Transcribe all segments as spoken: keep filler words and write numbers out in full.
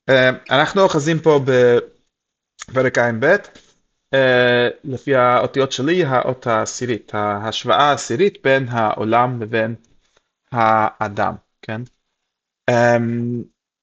אה, אנחנו אוחזים פה בפרק ע"ב, אה, לפי האותיות שלי, האות העשירית, ההשוואה העשירית בין העולם לבין האדם, כן? אמ,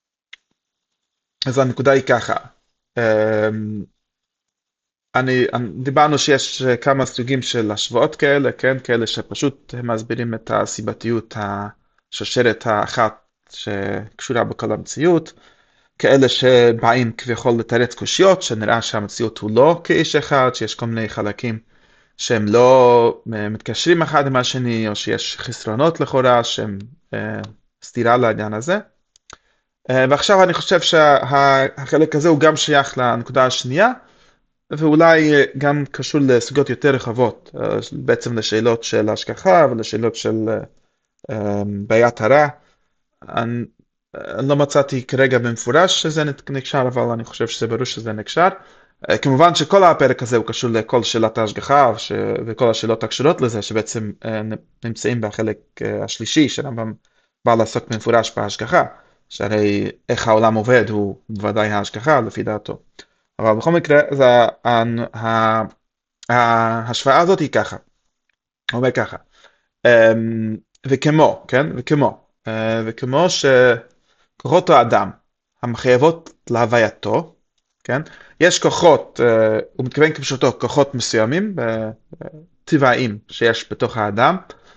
אז הנקודה היא ככה, אמ, אני, אני- דיברנו שיש כמה סוגים של השוואות כאלה, כן? כאלה שפשוט הם מסבירים את הסיבתיות, השרשרת האחת שקשורה בכל המציאות, כאלה שבאים כביכול לתרץ קושיות, שנראה שהמציאות הוא לא כאיש אחד, שיש כל מיני חלקים שהם לא אה, מתקשרים אחד עם השני, או שיש חסרונות לכאורה, שהם אה, סתירה לעניין הזה. אה, ועכשיו אני חושב שהחלק הזה הוא גם שייך לנקודה השנייה, ואולי אה, גם קשור לסוגיות יותר רחבות, אה, בעצם לשאלות של השגחה ולשאלות של אה, אה, בעיית הרע. אני, אני לא מצאתי כרגע במפורש שזה נקשר, אבל אני חושב שזה ברור שזה נקשר. אה, כמובן שכל הפרק הזה הוא קשור לכל שאלת ההשגחה ש... וכל השאלות הקשורות לזה, שבעצם אה, נמצאים בחלק אה, השלישי, שהרמב"ם בא לעסוק במפורש בהשגחה, שהרי איך העולם עובד הוא בוודאי ההשגחה לפי דעתו. אבל בכל מקרה, זה, ה... ה... ההשוואה הזאת היא ככה, הוא אומר ככה, אמ, וכמו, כן, וכמו, אה, וכמו שכוחות האדם המחייבות להווייתו, כן, יש כוחות, אה, הוא מתכוון כפשוטו, כוחות מסוימים, אה, טבעיים שיש בתוך האדם,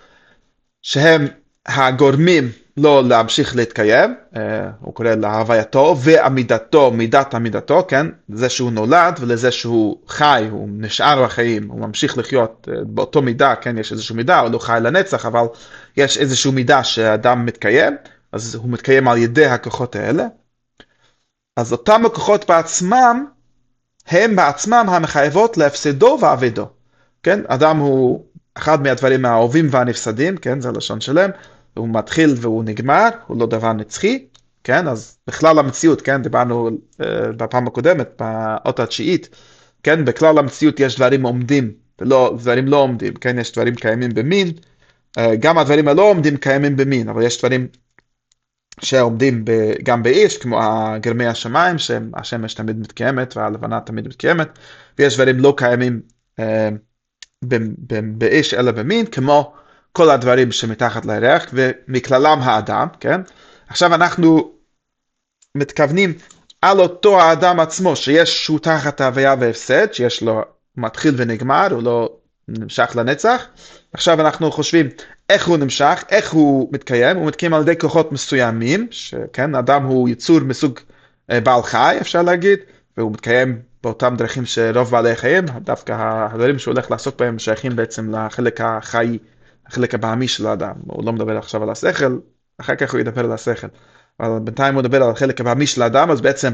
שהם הגורמים לו להמשיך להתקיים, אה, הוא קורא להווייתו ועמידתו, מידת עמידתו, כן? זה שהוא נולד ולזה שהוא חי, הוא נשאר בחיים, הוא ממשיך לחיות אה, באותו מידה, כן? יש איזשהו מידה, הוא לא חי לנצח, אבל יש איזשהו מידה שהאדם מתקיים, אז הוא מתקיים על ידי הכוחות האלה. אז אותם הכוחות בעצמם, הם בעצמם המחייבות להפסדו ואבדו. כן? אדם הוא אחד מהדברים האהובים והנפסדים, כן? זה הלשון שלהם. הוא מתחיל והוא נגמר, הוא לא דבר נצחי, כן? אז בכלל המציאות, כן? דיברנו uh, בפעם הקודמת, באות התשיעית, כן? בכלל המציאות יש דברים עומדים, ולא, דברים לא עומדים, כן? יש דברים קיימים במין, uh, גם הדברים הלא עומדים קיימים במין, אבל יש דברים שעומדים ב, גם באיש, כמו גרמי השמיים, שהשמש תמיד מתקיימת והלבנה תמיד מתקיימת, ויש דברים לא קיימים אה, ב, ב, באיש אלא במין, כמו כל הדברים שמתחת לירח, ומכללם האדם, כן? עכשיו אנחנו מתכוונים על אותו האדם עצמו, שיש שהוא תחת הוויה והפסד, שיש לו מתחיל ונגמר, הוא לא נמשך לנצח. עכשיו אנחנו חושבים איך הוא נמשך, איך הוא מתקיים, הוא מתקיים על ידי כוחות מסוימים, שכן, אדם הוא יצור מסוג אה, בעל חי, אפשר להגיד, והוא מתקיים באותם דרכים שרוב בעלי חיים, דווקא הדברים שהוא הולך לעסוק בהם שייכים בעצם לחלק החי, החלק הבעמי של האדם, הוא לא מדבר עכשיו על השכל, אחר כך הוא ידבר על השכל. אבל בינתיים הוא מדבר על החלק הבעמי של האדם, אז בעצם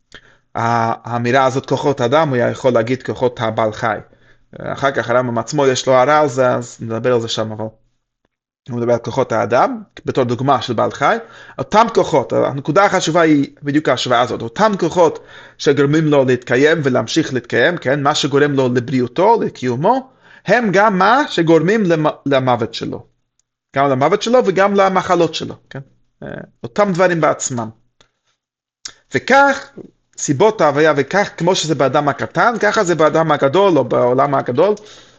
האמירה הזאת כוחות האדם, הוא יכול להגיד כוחות הבעל חי. אחר כך הרמב"ם עצמו יש לו הערה על זה, אז נדבר על זה שם, אבל הוא מדבר על כוחות האדם, בתור דוגמה של בעל חי. אותם כוחות, הנקודה החשובה היא בדיוק ההשוואה הזאת, אותם כוחות שגורמים לו להתקיים ולהמשיך להתקיים, כן? מה שגורם לו לבריאותו, לקיומו, הם גם מה שגורמים למוות שלו. גם למוות שלו וגם למחלות שלו, כן? אותם דברים בעצמם. וכך, סיבות ההוויה וכך, כמו שזה באדם הקטן, ככה זה באדם הגדול או בעולם הגדול,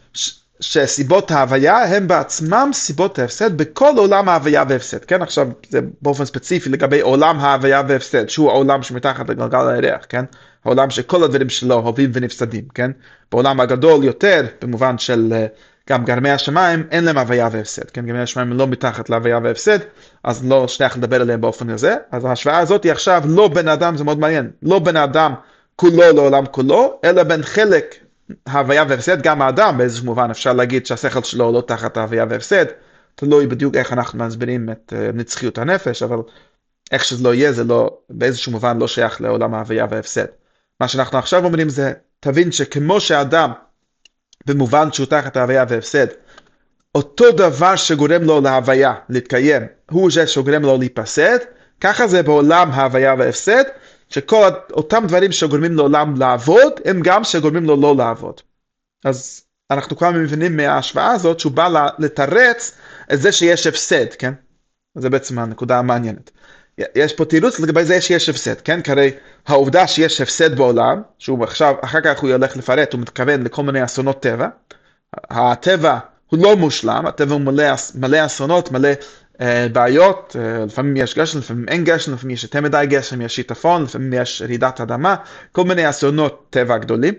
שסיבות ההוויה הם בעצמם סיבות ההפסד בכל עולם ההוויה והפסד. כן, עכשיו זה באופן ספציפי לגבי עולם ההוויה והפסד, שהוא העולם שמתחת לגלגל הירח, כן? העולם שכל הדברים שלו הווים ונפסדים, כן? בעולם הגדול יותר, במובן של גם גרמי השמיים, אין להם הוויה והפסד, כן? גרמי השמיים לא מתחת להוויה והפסד, אז לא שייך לדבר עליהם באופן הזה. אז ההשוואה הזאת היא עכשיו לא בין האדם, זה מאוד מעניין, לא בין האדם כולו לעולם כולו, אלא בין חלק ההוויה והפסד, גם האדם באיזשהו מובן אפשר להגיד שהשכל שלו לא תחת ההוויה והפסד, תלוי בדיוק איך אנחנו מסבירים את נצחיות הנפש, אבל איך שזה לא יהיה, זה לא, באיזשהו מובן לא שייך לעולם ההוויה והפסד. מה שאנחנו עכשיו אומרים זה, תבין שכמו שהאדם, במובן שהוא תחת ההוויה והפסד, אותו דבר שגורם לו להוויה, להתקיים, הוא זה שגורם לו להיפסד, ככה זה בעולם ההוויה והפסד, שכל אותם דברים שגורמים לעולם לעבוד, הם גם שגורמים לו לא לעבוד. אז אנחנו כבר מבינים מההשוואה הזאת, שהוא בא לתרץ את זה שיש הפסד, כן? זה בעצם הנקודה המעניינת. יש פה תירוץ לגבי זה שיש הפסד, כן? כי הרי העובדה שיש הפסד בעולם, שהוא עכשיו, אחר כך הוא ילך לפרט, הוא מתכוון לכל מיני אסונות טבע. הטבע הוא לא מושלם, הטבע הוא מלא, מלא אסונות, מלא אה, בעיות, אה, לפעמים יש גשם, לפעמים אין גשם, לפעמים יש יותר מדי גשם, יש שיטפון, לפעמים יש רעידת אדמה, כל מיני אסונות טבע גדולים.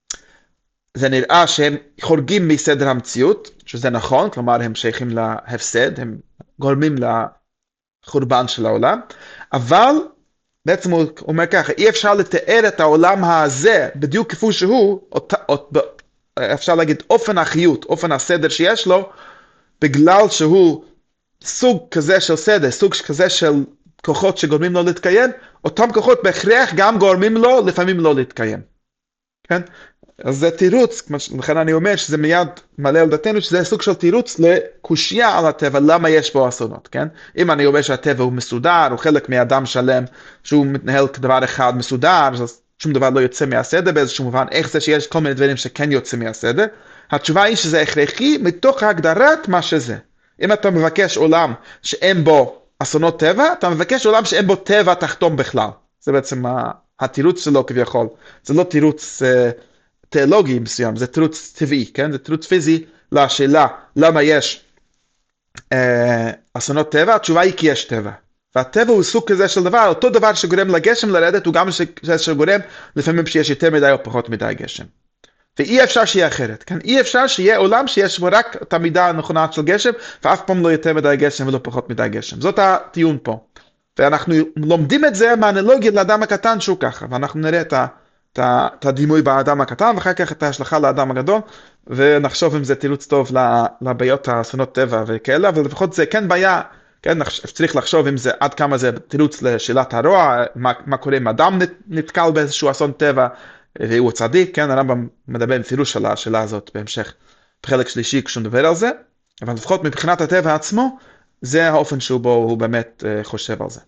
זה נראה שהם חורגים מסדר המציאות, שזה נכון, כלומר הם שייכים להפסד, הם גורמים לחורבן של העולם, אבל בעצם הוא אומר ככה, אי אפשר לתאר את העולם הזה בדיוק כפי שהוא, אפשר להגיד אופן החיות, אופן הסדר שיש לו, בגלל שהוא סוג כזה של סדר, סוג כזה של כוחות שגורמים לו להתקיים, אותם כוחות בהכרח גם גורמים לו לפעמים לא להתקיים. כן? אז זה תירוץ, לכן אני אומר שזה מיד מלא על דעתנו, שזה סוג של תירוץ לקושיה על הטבע, למה יש בו אסונות, כן? אם אני אומר שהטבע הוא מסודר, הוא חלק מאדם שלם, שהוא מתנהל כדבר אחד מסודר, אז שום דבר לא יוצא מהסדר באיזשהו מובן, איך זה שיש כל מיני דברים שכן יוצא מהסדר? התשובה היא שזה הכרחי מתוך הגדרת מה שזה. אם אתה מבקש עולם שאין בו אסונות טבע, אתה מבקש עולם שאין בו טבע תחתום בכלל. זה בעצם התירוץ שלו כביכול. זה לא תירוץ uh, תיאולוגי מסוים, זה תירוץ טבעי, כן? זה תירוץ פיזי לשאלה למה יש uh, אסונות טבע, התשובה היא כי יש טבע. והטבע הוא סוג כזה של דבר, אותו דבר שגורם לגשם לרדת, הוא גם זה שגורם לפעמים שיש יותר מדי או פחות מדי גשם. ואי אפשר שיהיה אחרת, כן? אי אפשר שיהיה עולם שיש בו רק את המידה הנכונה של גשם, ואף פעם לא יותר מדי גשם ולא פחות מדי גשם. זאת הטיעון פה. ואנחנו לומדים את זה מהאנלוגיה לאדם הקטן שהוא ככה, ואנחנו נראה את, ה, את, ה, את הדימוי באדם הקטן, ואחר כך את ההשלכה לאדם הגדול, ונחשוב אם זה תירוץ טוב לבעיות האסונות טבע וכאלה, אבל לפחות זה כן בעיה, כן? צריך לחשוב אם זה, עד כמה זה תירוץ לשאלת הרוע, מה, מה קורה אם אדם נתקל באיזשהו אסון טבע, והוא צדיק, כן? הרמב"ם מדבר בפירוש על השאלה הזאת בהמשך, בחלק שלישי כשהוא מדבר על זה, אבל לפחות מבחינת הטבע עצמו, זה האופן שבו הוא באמת uh, חושב על זה.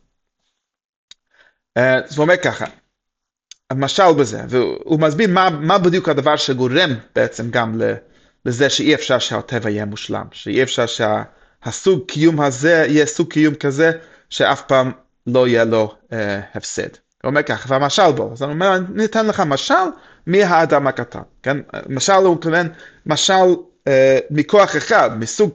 Uh, אז הוא אומר ככה, המשל בזה, והוא מסביר מה, מה בדיוק הדבר שגורם בעצם גם לזה שאי אפשר שהטבע יהיה מושלם, שאי אפשר שהסוג קיום הזה יהיה סוג קיום כזה, שאף פעם לא יהיה לו uh, הפסד. הוא אומר ככה, והמשל בו, אז אני אומר, ניתן לך משל מהאדם הקטן, כן? משל הוא כמובן, משל uh, מכוח אחד, מסוג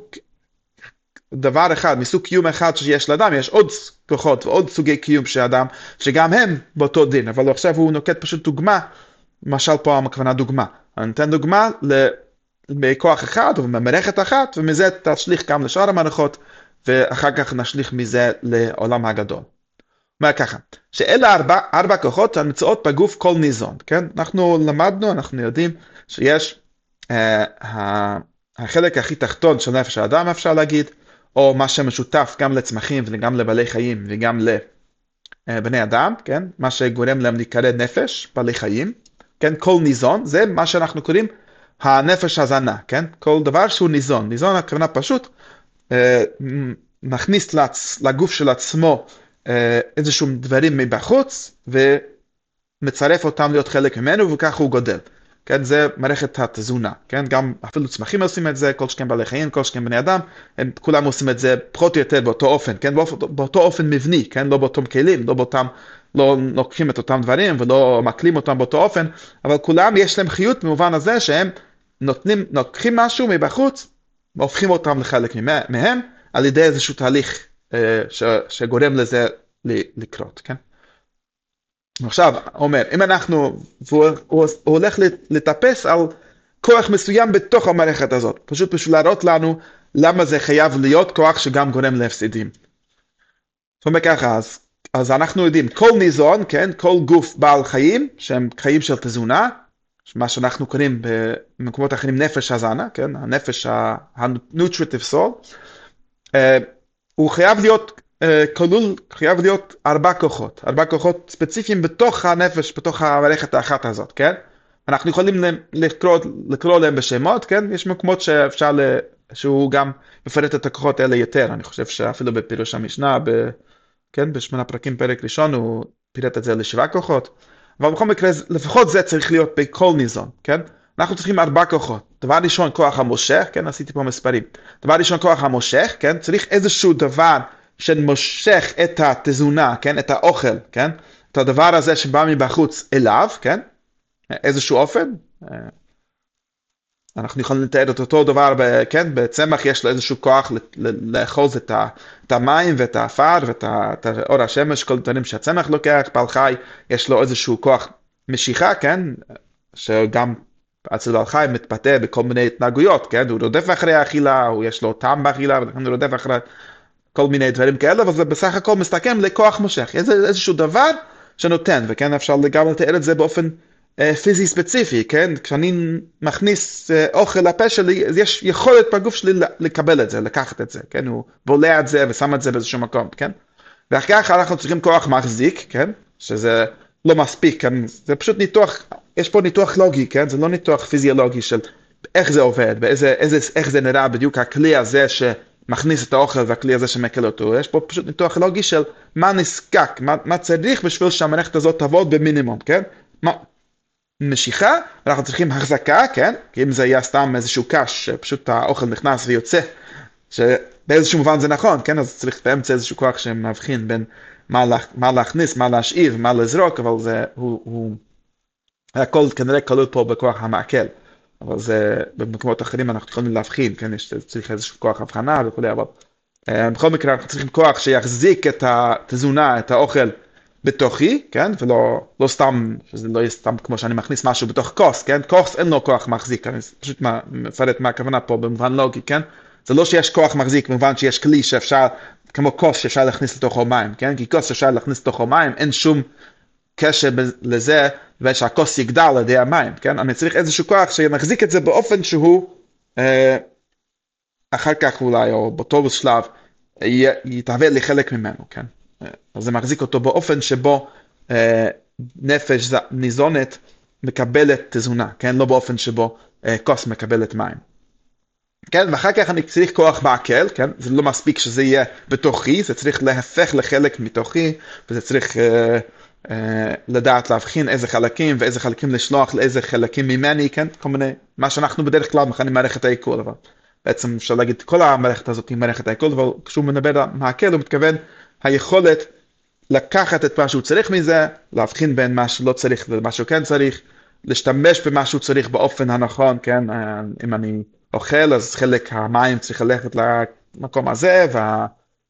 דבר אחד, מסוג קיום אחד שיש לאדם, יש עוד כוחות ועוד סוגי קיום של אדם, שגם הם באותו דין, אבל עכשיו הוא נוקט פשוט דוגמה, משל פה הכוונה דוגמה. אני נותן דוגמה מכוח אחד, או ממערכת אחת, ומזה תשליך גם לשאר המערכות, ואחר כך נשליך מזה לעולם הגדול. אומר ככה, שאלה ארבע, ארבע כוחות הנמצאות בגוף כל ניזון, כן? אנחנו למדנו, אנחנו יודעים שיש אה, החלק הכי תחתון של נפש האדם, אפשר להגיד, או מה שמשותף גם לצמחים וגם לבעלי חיים וגם לבני אדם, כן? מה שגורם להם להיקרא נפש, בעלי חיים, כן? כל ניזון, זה מה שאנחנו קוראים הנפש הזנה, כן? כל דבר שהוא ניזון. ניזון, הכוונה פשוט, אה, נכניס לצ... לגוף של עצמו אה, איזשהו דברים מבחוץ, ומצרף אותם להיות חלק ממנו, וכך הוא גודל. כן, זה מערכת התזונה, כן, גם אפילו צמחים עושים את זה, כל שכם בעלי חיים, כל שכם בני אדם, הם כולם עושים את זה פחות או יותר באותו אופן, כן, באופן, באותו אופן מבני, כן, לא באותם כלים, לא באותם, לא לוקחים את אותם דברים ולא מקלים אותם באותו אופן, אבל כולם יש להם חיות במובן הזה שהם נותנים, לוקחים משהו מבחוץ, והופכים אותם לחלק מהם, על ידי איזשהו תהליך אה, ש, שגורם לזה לקרות, כן. עכשיו, אומר, אם אנחנו, הוא, הוא, הוא הולך לטפס על כוח מסוים בתוך המערכת הזאת, פשוט בשביל להראות לנו למה זה חייב להיות כוח שגם גורם להפסידים. זאת אומרת ככה, אז, אז אנחנו יודעים, כל ניזון, כן, כל גוף בעל חיים, שהם חיים של תזונה, מה שאנחנו קוראים במקומות אחרים נפש הזנה, כן, הנפש ה-nutritive soul, אה, הוא חייב להיות כלול, חייב להיות ארבע כוחות, ארבע כוחות ספציפיים בתוך הנפש, בתוך המערכת האחת הזאת, כן? אנחנו יכולים לקרוא, לקרוא להם בשמות, כן? יש מקומות שאפשר, ל... שהוא גם מפרט את הכוחות האלה יותר, אני חושב שאפילו בפירוש המשנה, ב... כן? בשמונה פרקים פרק ראשון, הוא פירט את זה לשבעה כוחות, אבל בכל מקרה, לפחות זה צריך להיות בכל ניזון, כן? אנחנו צריכים ארבע כוחות. דבר ראשון, כוח המושך, כן? עשיתי פה מספרים. דבר ראשון, כוח המושך, כן? צריך איזשהו דבר שמושך את התזונה, כן? את האוכל, כן? את הדבר הזה שבא מבחוץ אליו, כן? איזשהו אופן. אנחנו יכולים לתאר את אותו דבר, ב, כן? בצמח יש לו איזשהו כוח לאחוז את, ה, את המים ואת האפר ואת ה, את אור השמש, כל דברים שהצמח לוקח, בעל חי יש לו איזשהו כוח משיכה, כן? שגם אצל בעל חי מתבטא בכל מיני התנהגויות, כן? הוא רודף אחרי האכילה, הוא יש לו טעם באכילה, ולכן הוא רודף אחרי כל מיני דברים כאלה, אבל זה בסך הכל מסתכם לכוח מושך. איזה, איזשהו דבר שנותן, וכן אפשר גם לתאר את זה באופן אה, פיזי ספציפי, כן? כשאני מכניס אה, אוכל לפה שלי, אז יש יכולת בגוף שלי לקבל את זה, לקחת את זה, כן? הוא בולע את זה ושם את זה באיזשהו מקום, כן? ואחר כך אנחנו צריכים כוח מחזיק, כן? שזה לא מספיק, כן? זה פשוט ניתוח, יש פה ניתוח לוגי, כן? זה לא ניתוח פיזיולוגי של איך זה עובד, באיזה, איזה, איך זה נראה בדיוק הכלי הזה שמכניס את האוכל והכלי הזה שמקל אותו. יש פה פשוט ניתוח לוגי של מה נזקק, מה, מה צריך בשביל שהמערכת הזאת תעבוד במינימום, כן? מה, משיכה, אנחנו צריכים החזקה, כן? כי אם זה היה סתם איזשהו קש, שפשוט האוכל נכנס ויוצא, שבאיזשהו מובן זה נכון, כן? אז צריך באמצע איזשהו כוח שמבחין בין מה, לה, מה להכניס, מה להשאיר, מה לזרוק, אבל זה, הוא, הוא, הכל כנראה כלול פה בכוח המעכל. אבל זה, במקומות אחרים אנחנו יכולים להבחין, כן? יש צריך איזשהו כוח הבחנה וכו', אבל בכל מקרה אנחנו צריכים כוח שיחזיק את התזונה, את האוכל, בתוכי, כן? ולא לא סתם, שזה לא יהיה סתם כמו שאני מכניס משהו בתוך כוס, כן? כוס אין לו כוח מחזיק, אני פשוט מפרט מה הכוונה פה במובן לוגי, כן? זה לא שיש כוח מחזיק במובן שיש כלי שאפשר, כמו כוס שאפשר להכניס לתוכו מים, כן? כי כוס שאפשר להכניס לתוכו מים, אין שום קשר לזה ושהכוס יגדל על ידי המים, כן? אני צריך איזשהו כוח שמחזיק את זה באופן שהוא, אה, אחר כך אולי, או באותו שלב, יתהווה לי חלק ממנו, כן? אז זה מחזיק אותו באופן שבו אה, נפש ניזונת מקבלת תזונה, כן? לא באופן שבו אה, כוס מקבלת מים. כן? ואחר כך אני צריך כוח בעקל, כן? זה לא מספיק שזה יהיה בתוכי, זה צריך להפך לחלק מתוכי, וזה צריך אה, אה, לדעת להבחין איזה חלקים, ואיזה חלקים לשלוח לאיזה חלקים ממני, כן? כל מיני, מה שאנחנו בדרך כלל מכנים מערכת העיכול, אבל בעצם אפשר להגיד, כל המערכת הזאת היא מערכת העיכול, אבל כשהוא מדבר על מעכל, הוא מתכוון היכולת לקחת את מה שהוא צריך מזה, להבחין בין מה שלא צריך ומה שהוא כן צריך, להשתמש במה שהוא צריך באופן הנכון, כן? אם אני אוכל, אז חלק המים צריך ללכת למקום הזה, וה...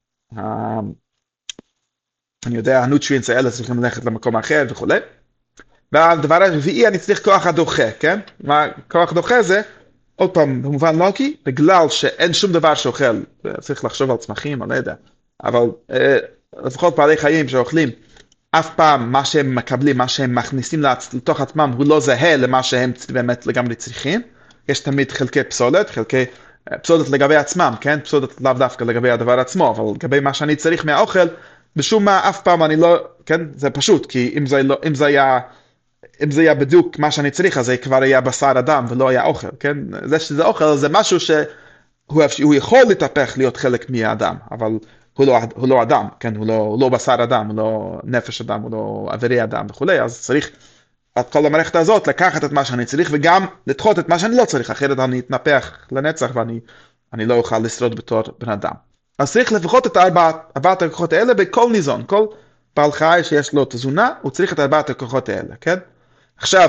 אני יודע, הנוטריאנטס האלה צריכים ללכת למקום אחר וכו'. והדבר הרביעי, אני צריך כוח הדוחה, כן? מה כוח דוחה זה? עוד פעם, במובן לוגי, בגלל שאין שום דבר שאוכל, צריך לחשוב על צמחים, אני לא יודע, אבל אה, לפחות בעלי חיים שאוכלים, אף פעם מה שהם מקבלים, מה שהם מכניסים לתוך עצמם, הוא לא זהה למה שהם באמת לגמרי צריכים. יש תמיד חלקי פסולת, חלקי פסולת לגבי עצמם, כן? פסולת לאו דווקא לגבי הדבר עצמו, אבל לגבי מה שאני צריך מהאוכל, בשום מה אף פעם אני לא, כן? זה פשוט, כי אם זה, לא, אם זה היה... אם זה היה בדיוק מה שאני צריך, אז זה כבר היה בשר אדם ולא היה אוכל, כן? זה שזה אוכל, זה משהו שהוא יכול להתהפך להיות חלק מהאדם, אבל הוא לא, הוא לא אדם, כן? הוא לא, הוא לא בשר אדם, הוא לא נפש אדם, הוא לא אווירי אדם וכו'. אז צריך את כל המערכת הזאת לקחת את מה שאני צריך וגם לדחות את מה שאני לא צריך, אחרת אני אתנפח לנצח ואני אני לא אוכל לשרוד בתור בן אדם. אז צריך לפחות את ארבעת, ארבעת הכוחות האלה בכל ניזון, כל בעל חי שיש לו תזונה, הוא צריך את ארבעת הכוחות האלה, כן? עכשיו,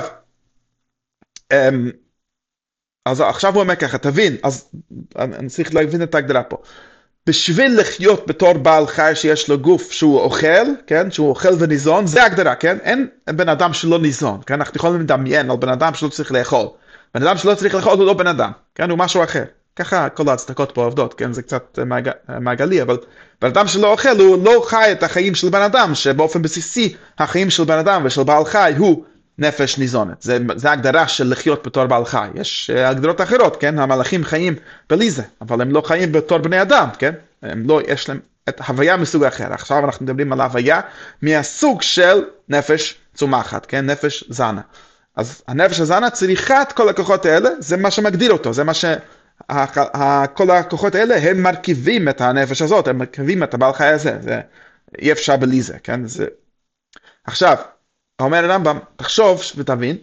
אז עכשיו הוא אומר ככה, תבין, אז אני צריך להבין את ההגדרה פה. בשביל לחיות בתור בעל חי שיש לו גוף שהוא אוכל, כן, שהוא אוכל וניזון, זה ההגדרה, כן? אין בן אדם שלא ניזון, כן? אנחנו יכולים לדמיין על בן אדם שלא צריך לאכול. בן אדם שלא צריך לאכול הוא לא בן אדם, כן? הוא משהו אחר. ככה כל ההצדקות פה עובדות, כן? זה קצת מעג... מעגלי, אבל בן אדם שלא אוכל הוא לא חי את החיים של בן אדם, שבאופן בסיסי החיים של בן אדם ושל בעל חי הוא נפש ניזונת. זה, זה הגדרה של לחיות בתור בעל חי. יש הגדרות אחרות, כן? המלאכים חיים בלי זה, אבל הם לא חיים בתור בני אדם, כן? הם לא, יש להם את הוויה מסוג אחר. עכשיו אנחנו מדברים על הוויה מהסוג של נפש צומחת, כן? נפש זנה. אז הנפש הזנה צריכה את כל הכוחות האלה, זה מה שמגדיר אותו, זה מה ש... כל הכוחות האלה הם מרכיבים את הנפש הזאת, הם מרכיבים את הבעל חי הזה, זה אי אפשר בלי זה, כן? זה... עכשיו, אומר הרמב"ם, תחשוב ותבין,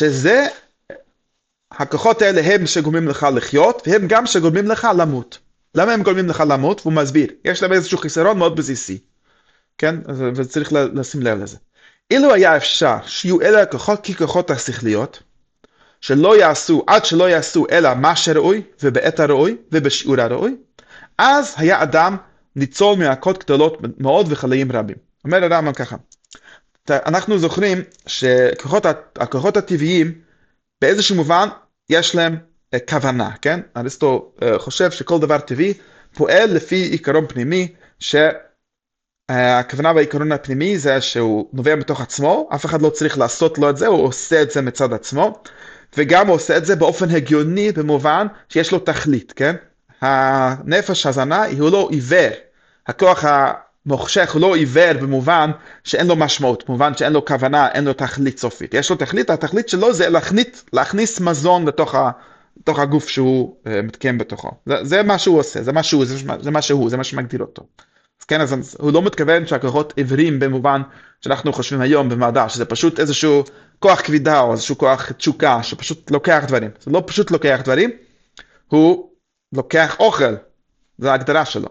שזה, הכוחות האלה הם שגורמים לך לחיות, והם גם שגורמים לך למות. למה הם גורמים לך למות? והוא מסביר, יש להם איזשהו חיסרון מאוד בסיסי, כן? וצריך לשים לב לזה. אילו היה אפשר שיהיו אלה הכוחות ככוחות השכליות, שלא יעשו, עד שלא יעשו אלא מה שראוי, ובעת הראוי, ובשיעור הראוי, אז היה אדם ניצול מהכות גדולות מאוד וחלאים רבים. אומר הרמב"ם ככה, אנחנו זוכרים שהכוחות הטבעיים, באיזשהו מובן, יש להם כוונה, כן? אריסטו חושב שכל דבר טבעי פועל לפי עיקרון פנימי, שהכוונה והעיקרון הפנימי זה שהוא נובע מתוך עצמו, אף אחד לא צריך לעשות לו את זה, הוא עושה את זה מצד עצמו, וגם הוא עושה את זה באופן הגיוני במובן שיש לו תכלית, כן? הנפש הזנה הוא לא עיוור, הכוח המוחשך הוא לא עיוור במובן שאין לו משמעות, במובן שאין לו כוונה, אין לו תכלית סופית. יש לו תכלית, התכלית שלו זה להכניס, להכניס מזון לתוך, ה, לתוך הגוף שהוא uh, מתקיים בתוכו. זה, זה מה שהוא עושה, זה מה שהוא, זה, זה מה שהוא, זה מה שמגדיר אותו. אז כן, אז הוא לא מתכוון שהכוחות עיוורים במובן שאנחנו חושבים היום במדע, שזה פשוט איזשהו כוח כבידה או איזשהו כוח תשוקה שפשוט לוקח דברים. זה לא פשוט לוקח דברים, הוא לוקח אוכל, זו ההגדרה שלו.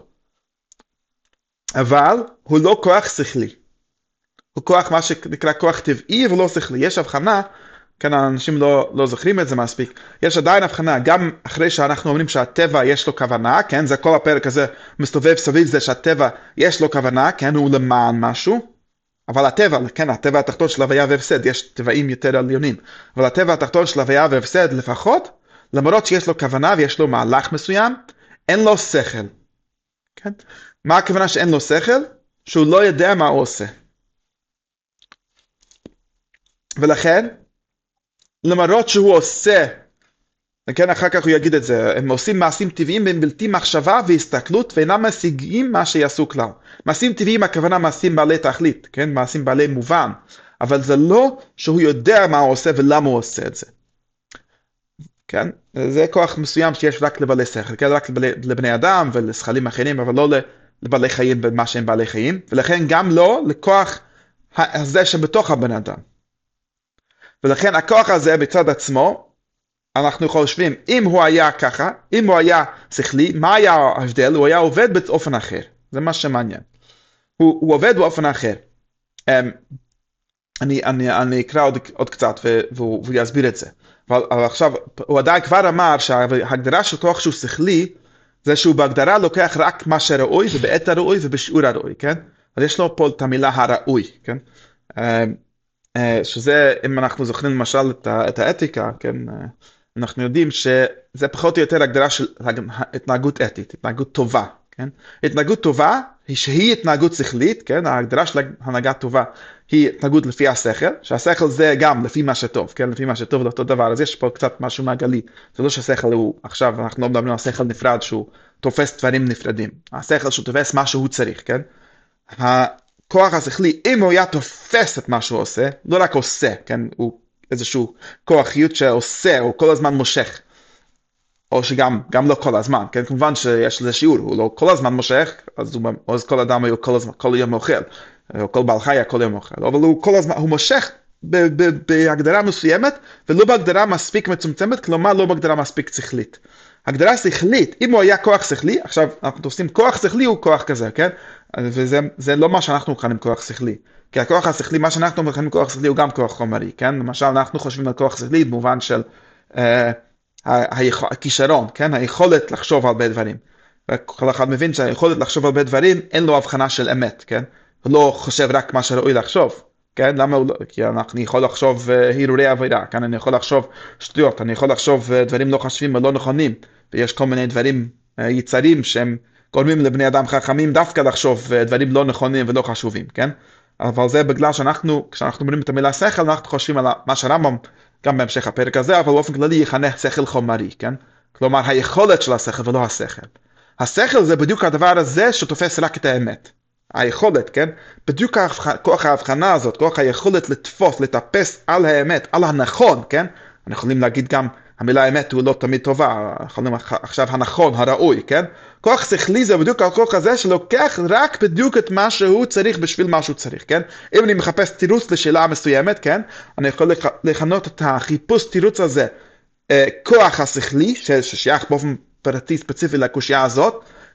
אבל הוא לא כוח שכלי. הוא כוח, מה שנקרא כוח טבעי ולא שכלי. יש הבחנה, כאן האנשים לא, לא זוכרים את זה מספיק, יש עדיין הבחנה, גם אחרי שאנחנו אומרים שהטבע יש לו כוונה, כן, זה כל הפרק הזה מסתובב סביב זה שהטבע יש לו כוונה, כן, הוא למען משהו, אבל הטבע, כן, הטבע התחתון של הוויה והפסד, יש טבעים יותר עליונים, אבל הטבע התחתון של הוויה והפסד לפחות, למרות שיש לו כוונה ויש לו מהלך מסוים, אין לו שכל. כן? מה הכוונה שאין לו שכל? שהוא לא יודע מה הוא עושה. ולכן, למרות שהוא עושה, כן, אחר כך הוא יגיד את זה, הם עושים מעשים טבעיים בין בלתי מחשבה והסתכלות, ואינם משיגים מה שיעשו כלל. מעשים טבעיים, הכוונה מעשים בעלי תכלית, כן? מעשים בעלי מובן, אבל זה לא שהוא יודע מה הוא עושה ולמה הוא עושה את זה. כן? זה כוח מסוים שיש רק לבעלי שכל, כן? רק לבעלי, לבני אדם ולשכלים אחרים, אבל לא לבעלי חיים במה שהם בעלי חיים, ולכן גם לא לכוח הזה שבתוך הבן אדם. ולכן הכוח הזה בצד עצמו, אנחנו חושבים, אם הוא היה ככה, אם הוא היה שכלי, מה היה ההבדל? הוא היה עובד באופן אחר. זה מה שמעניין. הוא, הוא עובד באופן אחר. Um, אני, אני, אני אקרא עוד, עוד קצת והוא, והוא יסביר את זה. אבל, אבל עכשיו, הוא עדיין כבר אמר שההגדרה של כוח שהוא שכלי, זה שהוא בהגדרה לוקח רק מה שראוי, ובעת הראוי ובשיעור הראוי, כן? אז יש לו פה את המילה הראוי, כן? Um, uh, שזה, אם אנחנו זוכרים למשל את, את האתיקה, כן? Uh, אנחנו יודעים שזה פחות או יותר הגדרה של התנהגות אתית, התנהגות טובה, כן? התנהגות טובה היא שהיא התנהגות שכלית, כן? ההגדרה של הנהגה טובה היא התנהגות לפי השכל, שהשכל זה גם לפי מה שטוב, כן? לפי מה שטוב לאותו דבר, אז יש פה קצת משהו מעגלי, זה לא שהשכל הוא, עכשיו אנחנו לא מדברים על שכל נפרד שהוא תופס דברים נפרדים, השכל שהוא תופס מה שהוא צריך, כן? הכוח השכלי, אם הוא היה תופס את מה שהוא עושה, לא רק עושה, כן? הוא איזשהו כוחיות שעושה, או כל הזמן מושך, או שגם, גם לא כל הזמן, כן, כמובן שיש לזה שיעור, הוא לא כל הזמן מושך, אז, הוא, אז כל אדם הוא כל הזמן, כל יום אוכל, או כל בעל חיה כל יום אוכל, אבל הוא כל הזמן, הוא מושך ב- ב- בהגדרה מסוימת, ולא בהגדרה מספיק מצומצמת, כלומר לא בהגדרה מספיק שכלית. הגדרה שכלית, אם הוא היה כוח שכלי, עכשיו אנחנו תופסים כוח שכלי הוא כוח כזה, כן, וזה זה לא מה שאנחנו מכנים כוח שכלי. כי הכוח השכלי, מה שאנחנו מכנים כוח שכלי הוא גם כוח חומרי, כן? למשל, אנחנו חושבים על כוח שכלי במובן של אה, הכישרון, כן? היכולת לחשוב על הרבה דברים. וכל אחד מבין שהיכולת לחשוב על הרבה דברים, אין לו הבחנה של אמת, כן? הוא לא חושב רק מה שראוי לחשוב, כן? למה הוא לא? כי אני יכול לחשוב הרהורי עבירה, כן? אני יכול לחשוב שטויות, אני יכול לחשוב דברים לא חשובים ולא נכונים, ויש כל מיני דברים, יצרים שהם גורמים לבני אדם חכמים דווקא לחשוב דברים לא נכונים ולא חשובים, כן? אבל זה בגלל שאנחנו, כשאנחנו אומרים את המילה שכל, אנחנו חושבים על מה שהרמב"ם, גם בהמשך הפרק הזה, אבל באופן כללי יכנה שכל חומרי, כן? כלומר, היכולת של השכל ולא השכל. השכל זה בדיוק הדבר הזה שתופס רק את האמת. היכולת, כן? בדיוק כוח ההבחנה הזאת, כוח היכולת לתפוס, לטפס על האמת, על הנכון, כן? אנחנו יכולים להגיד גם, המילה אמת הוא לא תמיד טובה, יכולים עכשיו הנכון, הראוי, כן? כוח שכלי זה בדיוק הכוח הזה שלוקח רק בדיוק את מה שהוא צריך בשביל מה שהוא צריך, כן? אם אני מחפש תירוץ לשאלה מסוימת, כן? אני יכול לכנות את החיפוש תירוץ הזה, כוח השכלי, ששייך באופן פרטי ספציפי לקושייה הזאת,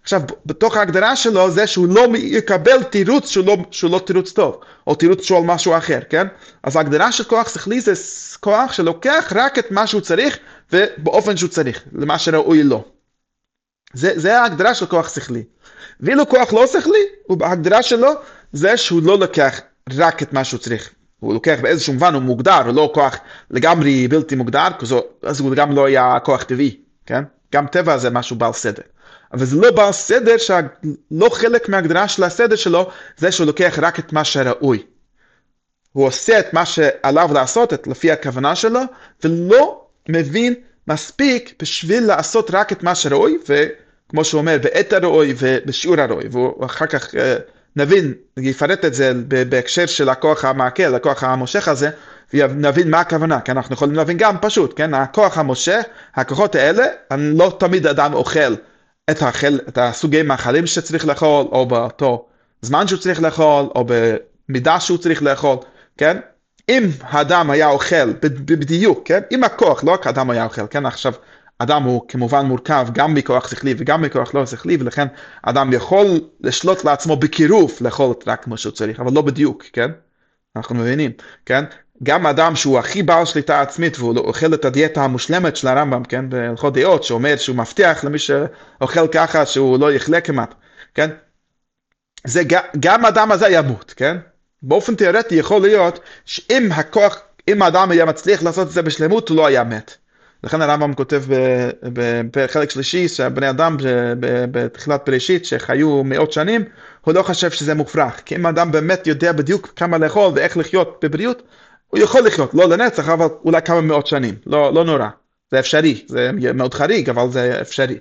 עכשיו, בתוך ההגדרה שלו, זה שהוא לא יקבל תירוץ שהוא לא, שהוא לא תירוץ טוב, או תירוץ שהוא על משהו אחר, כן? אז ההגדרה של כוח שכלי זה כוח שלוקח רק את מה שהוא צריך, ובאופן שהוא צריך, למה שראוי לו. זה, זה ההגדרה של כוח שכלי. ואילו כוח לא שכלי, ההגדרה שלו, זה שהוא לא לוקח רק את מה שהוא צריך. הוא לוקח באיזשהו מובן, הוא מוגדר, הוא לא כוח לגמרי בלתי מוגדר, אז הוא גם לא היה כוח טבעי, כן? גם טבע זה משהו בעל סדר. אבל זה לא בעל סדר, שלא חלק מההגדרה של הסדר שלו, זה שהוא לוקח רק את מה שראוי. הוא עושה את מה שעליו לעשות, את לפי הכוונה שלו, ולא מבין מספיק בשביל לעשות רק את מה שראוי, וכמו שהוא אומר, בעת הראוי ובשיעור הראוי, ואחר כך נבין, יפרט את זה בהקשר של הכוח המעכל, הכוח המושך הזה, ונבין מה הכוונה, כי אנחנו יכולים להבין גם פשוט, כן? הכוח המושך, הכוחות האלה, לא תמיד אדם אוכל את, האכל, את הסוגי מאכלים שצריך לאכול, או באותו זמן שהוא צריך לאכול, או במידה שהוא צריך לאכול, כן? אם האדם היה אוכל בדיוק, כן? אם הכוח, לא רק האדם היה אוכל, כן? עכשיו, אדם הוא כמובן מורכב גם מכוח שכלי וגם מכוח לא שכלי, ולכן אדם יכול לשלוט לעצמו בקירוב לאכול רק כמו שהוא צריך, אבל לא בדיוק, כן? אנחנו מבינים, כן? גם אדם שהוא הכי בעל שליטה עצמית, והוא אוכל את הדיאטה המושלמת של הרמב"ם, כן? בהלכות דעות, שאומר שהוא מבטיח למי שאוכל ככה שהוא לא יחלה כמעט, כן? זה גם האדם הזה ימות, כן? באופן תיאורטי יכול להיות שאם הכוח, אם האדם היה מצליח לעשות את זה בשלמות, הוא לא היה מת. לכן הרמב"ם כותב בחלק שלישי, שהבני אדם בתחילת בראשית, שחיו מאות שנים, הוא לא חושב שזה מופרך. כי אם האדם באמת יודע בדיוק כמה לאכול ואיך לחיות בבריאות, הוא יכול לחיות, לא לנצח, אבל אולי כמה מאות שנים. לא, לא נורא. זה אפשרי. זה מאוד חריג, אבל זה אפשרי.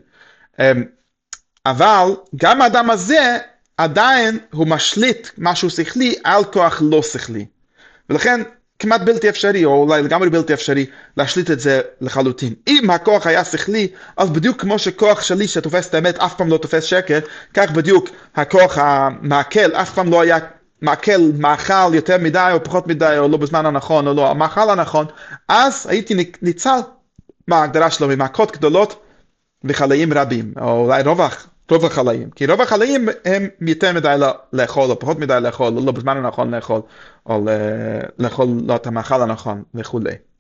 אבל גם האדם הזה, עדיין הוא משליט משהו שכלי על כוח לא שכלי. ולכן, כמעט בלתי אפשרי, או אולי לגמרי בלתי אפשרי, להשליט את זה לחלוטין. אם הכוח היה שכלי, אז בדיוק כמו שכוח שלי שתופס את האמת, אף פעם לא תופס שקר, כך בדיוק הכוח המעכל, אף פעם לא היה מעכל, מאכל יותר מדי או פחות מדי, או לא בזמן הנכון, או לא המאכל הנכון, אז הייתי ניצל מההגדרה שלו, ממעקות גדולות וחלאים רבים, או אולי רווח. רוב החלאים, כי רוב החלאים הם יותר מדי לאכול, או פחות מדי לאכול, או לא בזמן הנכון לאכול, או לאכול לא את המאכל הנכון, וכו'.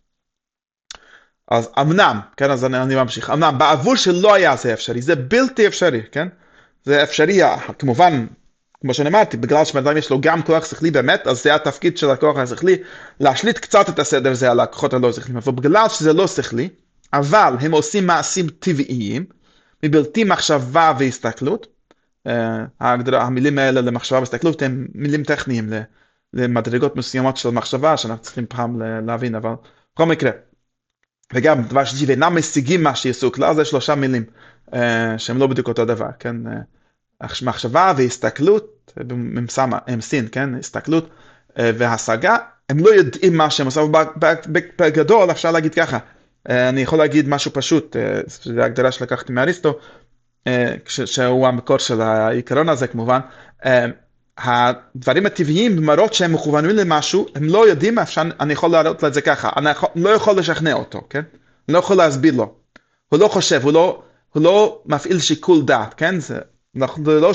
אז אמנם, כן, אז אני, אני ממשיך, אמנם, בעבור שלא היה זה אפשרי, זה בלתי אפשרי, כן? זה אפשרי, כמובן, כמו שאני אמרתי, בגלל שבאדם יש לו גם כוח שכלי באמת, אז זה התפקיד של הכוח השכלי, להשליט קצת את הסדר הזה על הכוחות הלא שכליים, אבל בגלל שזה לא שכלי, אבל הם עושים מעשים טבעיים, מבלתי מחשבה והסתכלות, ההגדרה, המילים האלה למחשבה והסתכלות הם מילים טכניים למדרגות מסוימות של מחשבה שאנחנו צריכים פעם להבין, אבל בכל מקרה, וגם דבר שלישי, ואינם משיגים מה שיעשו כלל, זה שלושה מילים שהם לא בדיוק אותו דבר, כן? מחשבה והסתכלות, הם סין, כן? הסתכלות והשגה, הם לא יודעים מה שהם עושים, בגדול אפשר להגיד ככה, אני יכול להגיד משהו פשוט, שזו ההגדרה שלקחתי מאריסטו, שהוא המקור של העיקרון הזה כמובן, הדברים הטבעיים במראות שהם מכוונים למשהו, הם לא יודעים מה אפשר, אני יכול להראות לו את זה ככה, אני לא יכול לשכנע אותו, כן? אני לא יכול להסביר לו, הוא לא חושב, הוא לא, הוא לא מפעיל שיקול דעת, כן? זה לא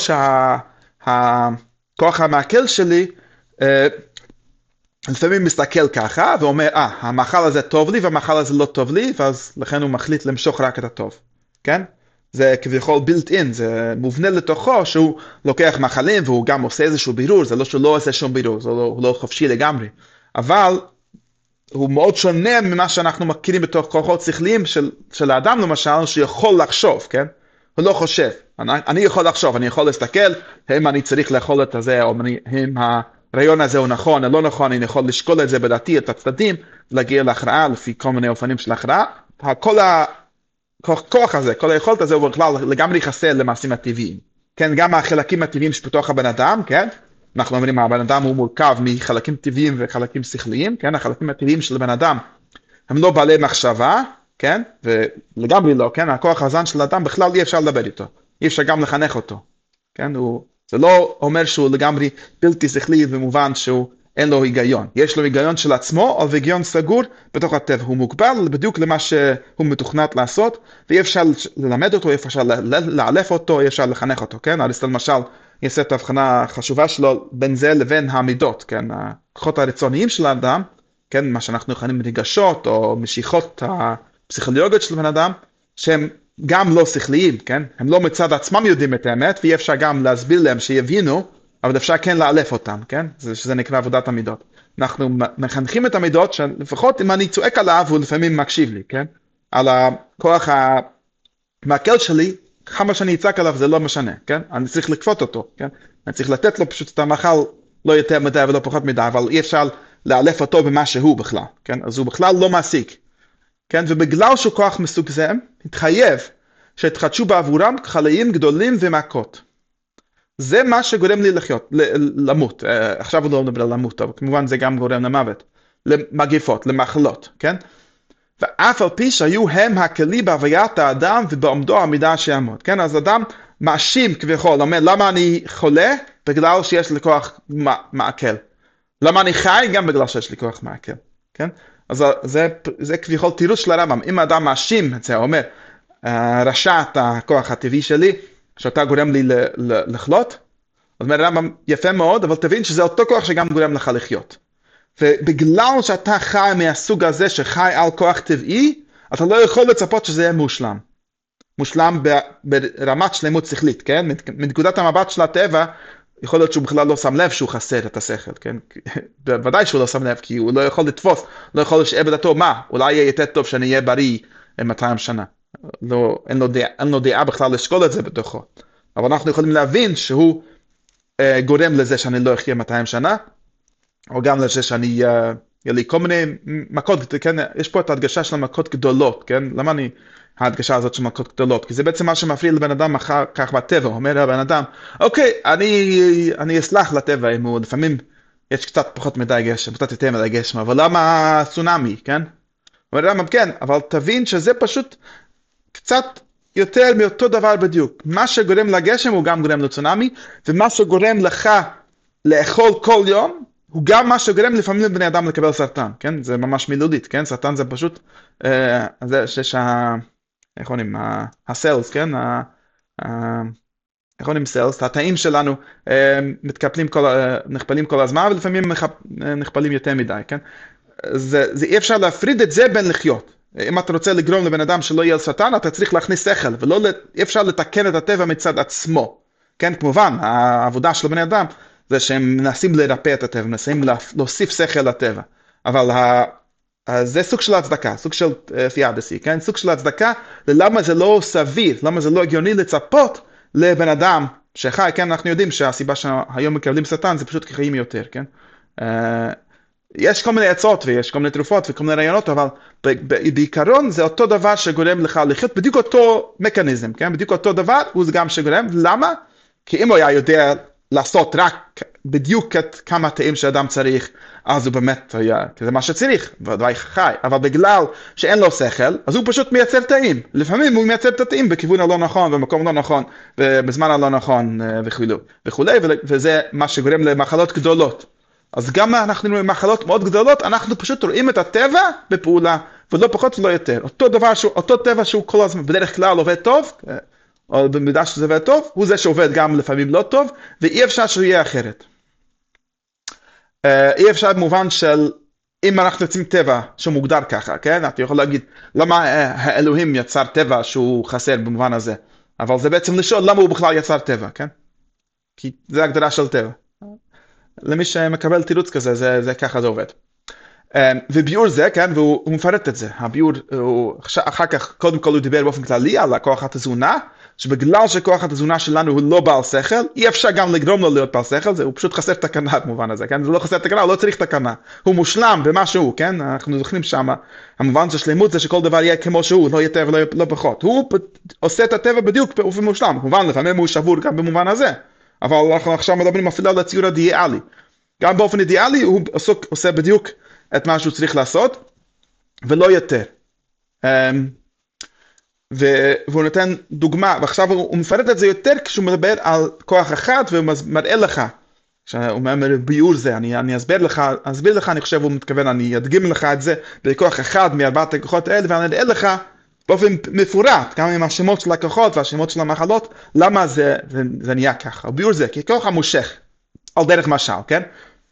שהכוח המעכל שלי, לפעמים מסתכל ככה ואומר, אה, המאכל הזה טוב לי והמאכל הזה לא טוב לי, ואז לכן הוא מחליט למשוך רק את הטוב, כן? זה כביכול built in, זה מובנה לתוכו שהוא לוקח מאכלים והוא גם עושה איזשהו בירור, זה לא שהוא לא עושה שום בירור, זה לא, הוא לא חופשי לגמרי, אבל הוא מאוד שונה ממה שאנחנו מכירים בתוך כוחות שכליים של, של האדם למשל, שיכול לחשוב, כן? הוא לא חושב, אני, אני יכול לחשוב, אני יכול להסתכל, האם אני צריך לאכול את הזה, או האם ה... הרעיון הזה הוא נכון, או לא נכון, אני יכול לשקול את זה בדעתי, את הצדדים, להגיע להכרעה, לפי כל מיני אופנים של הכרעה. כל הכוח הזה, כל היכולת הזה, הוא בכלל לגמרי חסר למעשים הטבעיים. כן, גם החלקים הטבעיים שבתוך הבן אדם, כן? אנחנו אומרים, הבן אדם הוא מורכב מחלקים טבעיים וחלקים שכליים, כן? החלקים הטבעיים של הבן אדם, הם לא בעלי מחשבה, כן? ולגמרי לא, כן? הכוח הזן של האדם בכלל אי אפשר לדבר איתו. אי אפשר גם לחנך אותו, כן? הוא... זה לא אומר שהוא לגמרי בלתי שכלי במובן שהוא אין לו היגיון. יש לו היגיון של עצמו, אבל היגיון סגור בתוך הטבע. הוא מוגבל בדיוק למה שהוא מתוכנת לעשות, ואי אפשר ללמד אותו, אי אפשר לאלף אותו, אי אפשר לחנך אותו, כן? אריסטו למשל יעשה את ההבחנה החשובה שלו בין זה לבין המידות, כן? הכוחות הרצוניים של האדם, כן? מה שאנחנו יכולים רגשות או משיכות הפסיכולוגיות של בן אדם, שהם גם לא שכליים, כן? הם לא מצד עצמם יודעים את האמת, ואי אפשר גם להסביר להם שיבינו, אבל אפשר כן לאלף אותם, כן? זה, שזה נקרא עבודת המידות. אנחנו מחנכים את המידות, שלפחות אם אני צועק עליו, הוא לפעמים מקשיב לי, כן? על הכוח המעכל שלי, כמה שאני אצעק עליו זה לא משנה, כן? אני צריך לקפות אותו, כן? אני צריך לתת לו פשוט את המאכל לא יותר מדי ולא פחות מדי, אבל אי אפשר לאלף אותו במה שהוא בכלל, כן? אז הוא בכלל לא מעסיק, כן? ובגלל שהוא כוח מסוג זה, התחייב שהתחדשו בעבורם חלאים גדולים ומכות. זה מה שגורם לי לחיות, למות. עכשיו הוא לא מדבר על למות, אבל כמובן זה גם גורם למוות, למגפות, למחלות, כן? ואף על פי שהיו הם הכלי בהוויית האדם ובעומדו המידה שיעמוד, כן? אז אדם מאשים כביכול, אומר, למה אני חולה? בגלל שיש לי כוח מעכל. למה אני חי? גם בגלל שיש לי כוח מעכל, כן? אז זה, זה כביכול תירוץ של הרמב"ם. אם האדם מאשים את זה, הוא אומר, רשע את הכוח הטבעי שלי, שאתה גורם לי לחלות, אז אומר הרמב"ם, יפה מאוד, אבל תבין שזה אותו כוח שגם גורם לך לחיות. ובגלל שאתה חי מהסוג הזה שחי על כוח טבעי, אתה לא יכול לצפות שזה יהיה מושלם. מושלם ברמת שלמות שכלית, כן? מנקודת המבט של הטבע, יכול להיות שהוא בכלל לא שם לב שהוא חסר את השכל, כן? בוודאי שהוא לא שם לב, כי הוא לא יכול לתפוס, לא יכול לשאב בדעתו, מה? אולי יהיה יותר טוב שאני אהיה בריא מאתיים שנה. לא, אין לו דעה, אין לו דעה בכלל לשקול את זה בתוכו. אבל אנחנו יכולים להבין שהוא אה, גורם לזה שאני לא אחיה מאתיים שנה, או גם לזה שאני, uh, יהיה לי כל מיני מכות, כן? יש פה את ההדגשה של המכות גדולות, כן? למה אני, ההדגשה הזאת של מכות גדולות? כי זה בעצם מה שמפריע לבן אדם אחר כך בטבע. אומר לבן אדם, אוקיי, אני, אני אסלח לטבע אם הוא לפעמים, יש קצת פחות מדי גשם, קצת יותר מדי גשם, אבל למה צונאמי, כן? אומר למה, כן, אבל תבין שזה פשוט קצת יותר מאותו דבר בדיוק. מה שגורם לגשם הוא גם גורם לצונאמי, ומה שגורם לך לאכול כל יום, הוא גם מה שגורם לפעמים לבני אדם לקבל סרטן, כן? זה ממש מילולית, כן? סרטן זה פשוט, אה, זה שיש, ה, איך אומרים, הסלס, כן? ה, ה, איך אומרים סלס? התאים שלנו אה, מתקפלים כל, אה, נכפלים כל הזמן, ולפעמים נכפלים יותר מדי, כן? זה, זה אי אפשר להפריד את זה בין לחיות. אם אתה רוצה לגרום לבן אדם שלא יהיה סרטן, אתה צריך להכניס שכל, ולא אי אפשר לתקן את הטבע מצד עצמו. כן, כמובן, העבודה של בני אדם, זה שהם מנסים לרפא את הטבע, מנסים להוסיף שכל לטבע. אבל ה... זה סוג של הצדקה, סוג של תיאדסי, כן? סוג של הצדקה, ללמה זה לא סביר, למה זה לא הגיוני לצפות לבן אדם שחי, כן? אנחנו יודעים שהסיבה שהיום מקבלים סרטן זה פשוט כחיים יותר, כן? יש כל מיני עצות ויש כל מיני תרופות וכל מיני רעיונות, אבל בעיקרון זה אותו דבר שגורם לך לחיות, בדיוק אותו מקניזם, כן? בדיוק אותו דבר, הוא גם שגורם. למה? כי אם הוא היה יודע לעשות רק בדיוק את כמה תאים שאדם צריך, אז הוא באמת היה, כי זה מה שצריך, ודאי חי, אבל בגלל שאין לו שכל, אז הוא פשוט מייצר תאים. לפעמים הוא מייצר את התאים בכיוון הלא נכון, במקום לא נכון, בזמן הלא נכון וכו' וכו', וזה מה שגורם למחלות גדולות. אז גם אנחנו עם מחלות מאוד גדולות, אנחנו פשוט רואים את הטבע בפעולה, ולא פחות ולא יותר. אותו דבר, שהוא, אותו טבע שהוא כל הזמן בדרך כלל עובד טוב, או במידה שזה עובד טוב, הוא זה שעובד גם לפעמים לא טוב, ואי אפשר שהוא יהיה אחרת. אי אפשר במובן של, אם אנחנו יוצאים טבע שהוא מוגדר ככה, כן? אתה יכול להגיד, למה האלוהים יצר טבע שהוא חסר במובן הזה? אבל זה בעצם לשאול למה הוא בכלל יצר טבע, כן? כי זה הגדרה של טבע. למי שמקבל תירוץ כזה, זה, זה ככה זה עובד. וביור זה, כן, והוא מפרט את זה. הביור, הוא, אחר כך, קודם כל הוא דיבר באופן כללי על כוח התזונה, שבגלל שכוח התזונה שלנו הוא לא בעל שכל, אי אפשר גם לגרום לו להיות בעל שכל, זה, הוא פשוט חסר תקנה במובן הזה, כן? זה לא חסר תקנה, הוא לא צריך תקנה. הוא מושלם במה שהוא, כן? אנחנו זוכרים שם, המובן של שלמות זה שכל דבר יהיה כמו שהוא, לא יותר ולא לא פחות. הוא עושה את הטבע בדיוק באופן מושלם, כמובן, לפעמים הוא שבור גם במובן הזה. אבל אנחנו עכשיו מדברים אפילו על הציור האידיאלי. גם באופן אידיאלי הוא עושה, עושה בדיוק את מה שהוא צריך לעשות, ולא יותר. והוא נותן דוגמה, ועכשיו הוא מפרט את זה יותר כשהוא מדבר על כוח אחד, והוא מראה לך שהוא אומר ביאור זה, אני, אני אסביר לך, אסביר לך, אני חושב הוא מתכוון, אני אדגים לך את זה בכוח אחד מארבעת הכוחות האלה, ואני אראה לך באופן מפורט, גם עם השמות של הכוחות והשמות של המחלות, למה זה, זה, זה נהיה ככה. ביאור זה, כי כוח המושך, על דרך משל, כן?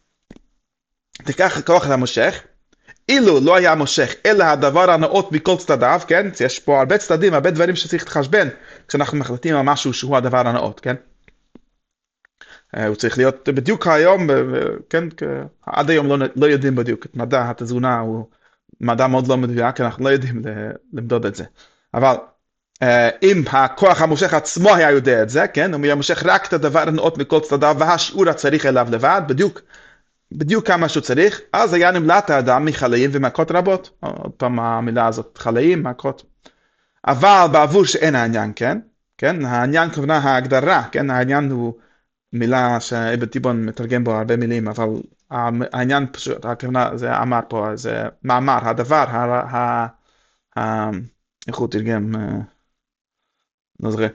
תיקח כוח המושך, אילו לא היה מושך, אלא הדבר הנאות מכל צדדיו, כן? יש פה הרבה צדדים, הרבה דברים שצריך להתחשבן, כשאנחנו מחליטים על משהו שהוא הדבר הנאות, כן? הוא צריך להיות בדיוק היום, כן? עד היום לא, לא יודעים בדיוק, את מדע התזונה הוא מדע מאוד לא מדויק, אנחנו לא יודעים למדוד את זה. אבל אם הכוח המושך עצמו היה יודע את זה, כן? הוא היה מושך רק את הדבר הנאות מכל צדדיו, והשיעור הצריך אליו לבד, בדיוק, בדיוק כמה שהוא צריך, אז היה נמלט האדם מחלאים ומכות רבות. עוד פעם המילה הזאת, חלאים, מכות. אבל בעבור שאין העניין, כן? כן? העניין כוונה ההגדרה, כן? העניין הוא מילה שאיבן תיבון מתרגם בו הרבה מילים, אבל העניין פשוט, הכוונה, זה אמר פה, זה מאמר, הדבר, איך הוא תרגם? לא זוכר.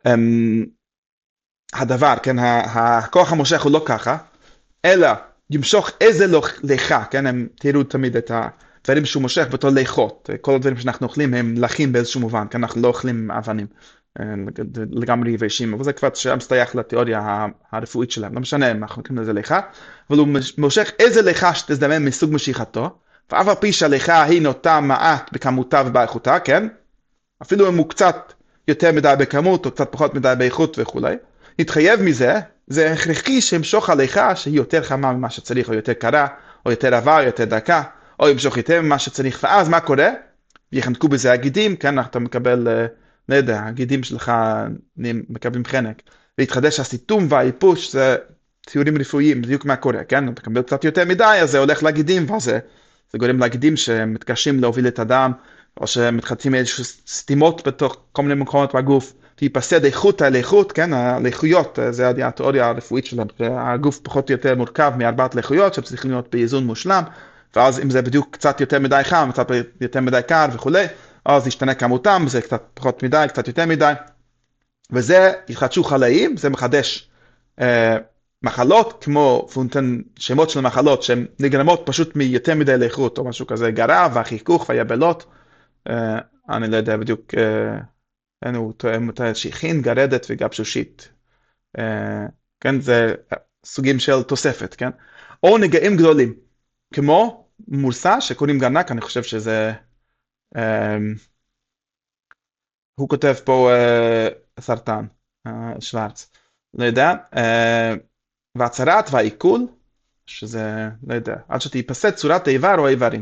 הדבר, כן? הכוח המושך הוא לא ככה, אלא ימשוך איזה לך, כן? הם תראו תמיד את הדברים שהוא מושך בתור ליכות. כל הדברים שאנחנו אוכלים הם לחים באיזשהו מובן, כי אנחנו לא אוכלים אבנים לגמרי יבשים, אבל זה כבר שמסתייך לתיאוריה הרפואית שלהם. לא משנה, אנחנו קוראים לזה ליכה, אבל הוא מושך איזה ליכה שתזדמן מסוג משיכתו, ואף על פי שהליכה היא נוטה מעט בכמותה ובאיכותה, כן? אפילו אם הוא קצת יותר מדי בכמות, או קצת פחות מדי באיכות וכו'. נתחייב מזה, זה הכרחי שימשוך הליכה שהיא יותר חמה ממה שצריך, או יותר קרה, או יותר עבר, או יותר דקה, או ימשוך יותר ממה שצריך. ואז מה קורה? יחנקו בזה הגידים, כן? אתה מקבל, לא יודע, הגידים שלך מקבלים חנק. להתחדש הסיתום והאיפוש, זה ציורים רפואיים, בדיוק מה קורה, כן? אתה מקבל קצת יותר מדי, אז זה הולך לגידים, ואז זה, זה גורם לגידים שמתקשים להוביל את הדם, או שמתחדשים איזשהו סתימות בתוך כל מיני מקומות בגוף. תיפסד איכות על איכות, כן, הלכויות, זה התיאוריה הרפואית שלהם, הגוף פחות או יותר מורכב מארבעת לכויות, שצריכים להיות באיזון מושלם, ואז אם זה בדיוק קצת יותר מדי חם, קצת יותר מדי קר וכו', אז ישתנה כמותם, זה קצת פחות מדי, קצת יותר מדי, וזה יחדשו חלאים, זה מחדש אה, מחלות, כמו פונטן, שמות של מחלות, שהן נגרמות פשוט מיותר מדי לאיכות, או משהו כזה, גרע והחיכוך והיבלות, אה, אני לא יודע בדיוק, אה, הוא תואם אותה שכין, גרדת וגבשושית. כן, זה סוגים של תוספת, כן? או נגעים גדולים, כמו מורסה שקוראים גרנק, אני חושב שזה, הוא כותב פה סרטן, שוורץ, לא יודע, והצרת והעיכול, שזה, לא יודע, עד שתיפסד צורת האיבר או האיברים.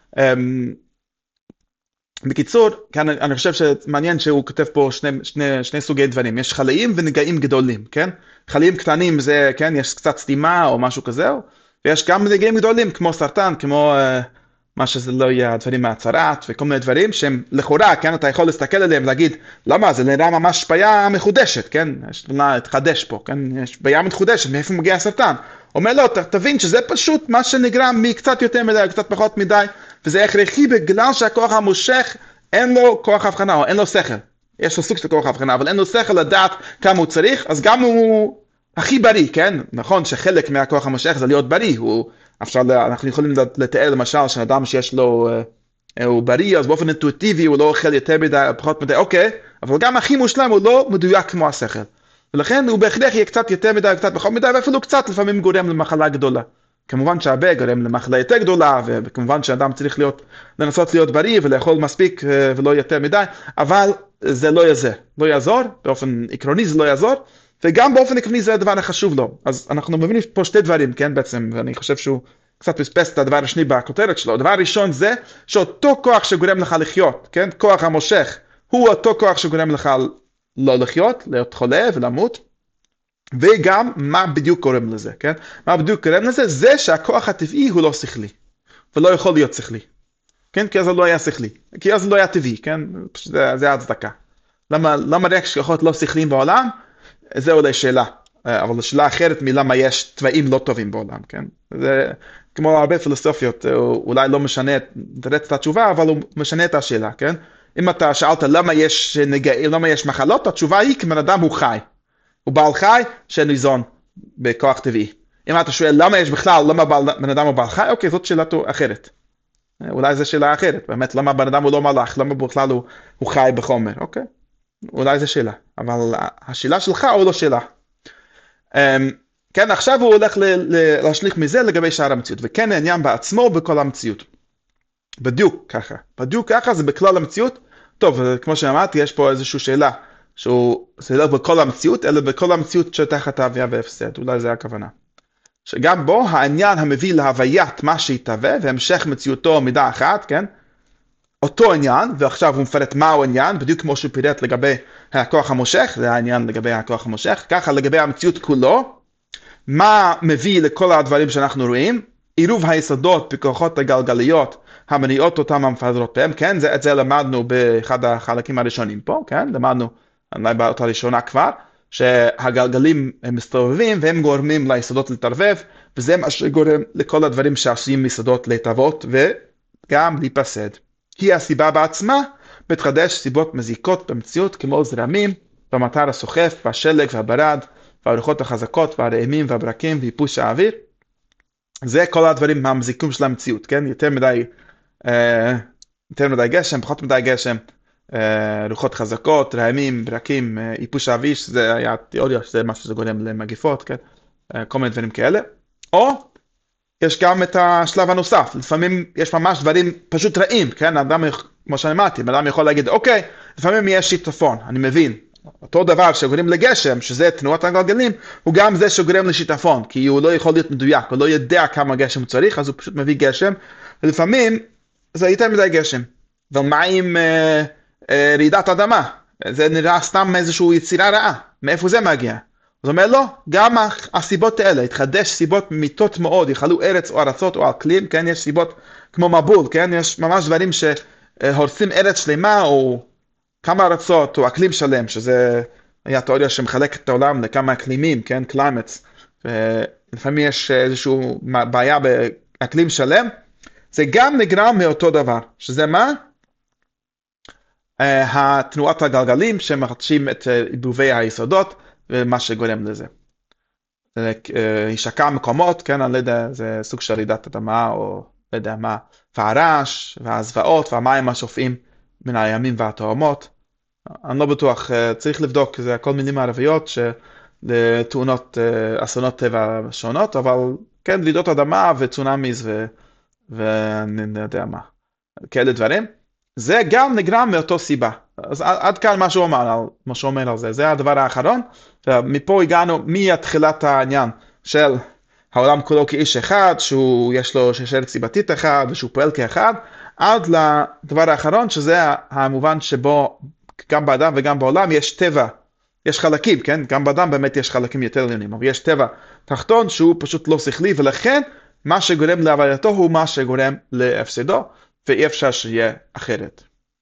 בקיצור, כאן אני חושב שמעניין שהוא כותב פה שני, שני, שני סוגי דברים. יש חלאים ונגעים גדולים, כן? חלאים קטנים זה, כן, יש קצת סתימה או משהו כזה, ויש גם נגעים גדולים כמו סרטן, כמו uh, מה שזה לא יהיה הדברים מהצרת, וכל מיני דברים שהם לכאורה, כן, אתה יכול להסתכל עליהם ולהגיד, למה? זה נראה ממש בעיה מחודשת, כן? יש תמונה, תחדש פה, כן? יש בעיה מתחודשת, מאיפה מגיע הסרטן? אומר לו, תבין שזה פשוט מה שנגרם מקצת יותר מדי, קצת פחות מדי, וזה הכרחי בגלל שהכוח המושך אין לו כוח הבחנה, או אין לו שכל. יש לו סוג של כוח הבחנה, אבל אין לו שכל לדעת כמה הוא צריך, אז גם הוא הכי בריא, כן? נכון שחלק מהכוח המושך זה להיות בריא, הוא, אפשר, אנחנו יכולים לתאר למשל שאדם שיש לו, הוא בריא, אז באופן אינטואיטיבי הוא לא אוכל יותר מדי, פחות מדי, אוקיי, אבל גם הכי מושלם הוא לא מדויק כמו השכל. ולכן הוא בהכרח יהיה קצת יותר מדי, קצת פחות מדי, ואפילו קצת לפעמים גורם למחלה גדולה. כמובן שהרבה גורם למחלה יותר גדולה, וכמובן שאדם צריך להיות, לנסות להיות בריא ולאכול מספיק ולא יותר מדי, אבל זה לא יעזור, לא יעזור, באופן עקרוני זה לא יעזור, וגם באופן עקרוני זה הדבר החשוב לו. אז אנחנו מבינים פה שתי דברים, כן, בעצם, ואני חושב שהוא קצת פספס את הדבר השני בכותרת שלו. הדבר הראשון זה שאותו כוח שגורם לך לחיות, כן, כוח המושך, הוא אותו כוח שגורם לך לא לחיות, להיות חולה ולמות, וגם מה בדיוק קוראים לזה, כן? מה בדיוק קוראים לזה? זה שהכוח הטבעי הוא לא שכלי, ולא יכול להיות שכלי, כן? כי אז זה לא היה שכלי, כי אז זה לא היה טבעי, כן? זה, זה ההצדקה. למה, למה רק שכוחות לא שכליים בעולם? זה אולי שאלה, אבל שאלה אחרת מלמה יש טבעים לא טובים בעולם, כן? זה כמו הרבה פילוסופיות, אולי לא משנה את התשובה, אבל הוא משנה את השאלה, כן? אם אתה שאלת למה יש נגעים, למה יש מחלות, התשובה היא כי בן אדם הוא חי. הוא בעל חי שניזון בכוח טבעי. אם אתה שואל למה יש בכלל, למה בן אדם הוא בעל חי, אוקיי, זאת שאלה אחרת. אולי זו שאלה אחרת, באמת, למה בן אדם הוא לא מלאך, למה בכלל הוא, הוא חי בחומר, אוקיי? אולי זו שאלה, אבל השאלה שלך הוא לא שאלה. כן, עכשיו הוא הולך להשליך מזה לגבי שאר המציאות, וכן העניין בעצמו בכל המציאות. בדיוק ככה, בדיוק ככה זה בכלל המציאות. טוב, כמו שאמרתי, יש פה איזושהי שאלה, שהוא זה לא בכל המציאות, אלא בכל המציאות שתחת ההוויה והפסד, אולי זה הכוונה. שגם בו העניין המביא להוויית מה שהתהווה, והמשך מציאותו מידה אחת, כן? אותו עניין, ועכשיו הוא מפרט מהו עניין, בדיוק כמו שהוא פירט לגבי הכוח המושך, זה העניין לגבי הכוח המושך, ככה לגבי המציאות כולו, מה מביא לכל הדברים שאנחנו רואים, עירוב היסודות בכוחות הגלגליות, המניעות אותם המפזרות בהם, כן? זה, את זה למדנו באחד החלקים הראשונים פה, כן? למדנו, אולי באותה ראשונה כבר, שהגלגלים הם מסתובבים והם גורמים ליסודות להתערבב, וזה מה שגורם לכל הדברים שעשויים מיסודות להתהוות וגם להיפסד. היא הסיבה בעצמה בתחדש סיבות מזיקות במציאות כמו זרמים, במטר הסוחף, והשלג והברד, והרוחות החזקות והרעמים והברקים ויפוש האוויר. זה כל הדברים המזיקים של המציאות, כן? יותר מדי, אה, יותר מדי גשם, פחות מדי גשם, רוחות חזקות, רעמים, ברקים, איפוש האוויר, שזה היה תיאוריה, שזה משהו שזה גורם למגיפות, כן? כל מיני דברים כאלה. או יש גם את השלב הנוסף, לפעמים יש ממש דברים פשוט רעים, כן? אדם, כמו שאני אמרתי, אדם יכול להגיד, אוקיי, לפעמים יש שיטפון, אני מבין. אותו דבר שגורם לגשם, שזה תנועת הגלגלים, הוא גם זה שגורם לשיטפון, כי הוא לא יכול להיות מדויק, הוא לא יודע כמה גשם הוא צריך, אז הוא פשוט מביא גשם, ולפעמים זה יותר מדי גשם. ומה עם אה, אה, רעידת אדמה? זה נראה סתם איזושהי יצירה רעה. מאיפה זה מגיע? זאת אומרת, לא, גם הסיבות האלה, התחדש סיבות מיתות מאוד, יחלו ארץ או ארצות או אקלים, כן, יש סיבות כמו מבול, כן, יש ממש דברים שהורסים ארץ שלמה, או כמה ארצות, או אקלים שלם, שזה היה תיאוריה שמחלק את העולם לכמה אקלימים, כן, קליימטס, ולפעמים יש איזושהי בעיה באקלים שלם, זה גם נגרם מאותו דבר, שזה מה? התנועת הגלגלים שמחדשים את עיבובי היסודות, ומה שגורם לזה. ישקע מקומות, כן, אני לא יודע, זה סוג של רעידת אדמה, או לא יודע מה, והרעש, והזוועות, והמים השופעים מן הימים והתאומות. אני לא בטוח, צריך לבדוק, זה הכל מילים ערביות, לתאונות, אסונות טבע שונות, אבל כן, רעידות אדמה וצונאמיז, ו... ואני יודע מה, כאלה דברים. זה גם נגרם מאותו סיבה. אז עד כאן מה שהוא אומר, מה שהוא אומר על זה, זה הדבר האחרון. ומפה הגענו מתחילת העניין של העולם כולו כאיש אחד, שהוא יש לו שרשרת סיבתית אחד, ושהוא פועל כאחד, עד לדבר האחרון, שזה המובן שבו גם באדם וגם בעולם יש טבע, יש חלקים, כן? גם באדם באמת יש חלקים יותר עליונים, אבל יש טבע תחתון שהוא פשוט לא שכלי, ולכן מה שגורם להווייתו הוא מה שגורם להפסדו, ואי אפשר שיהיה אחרת.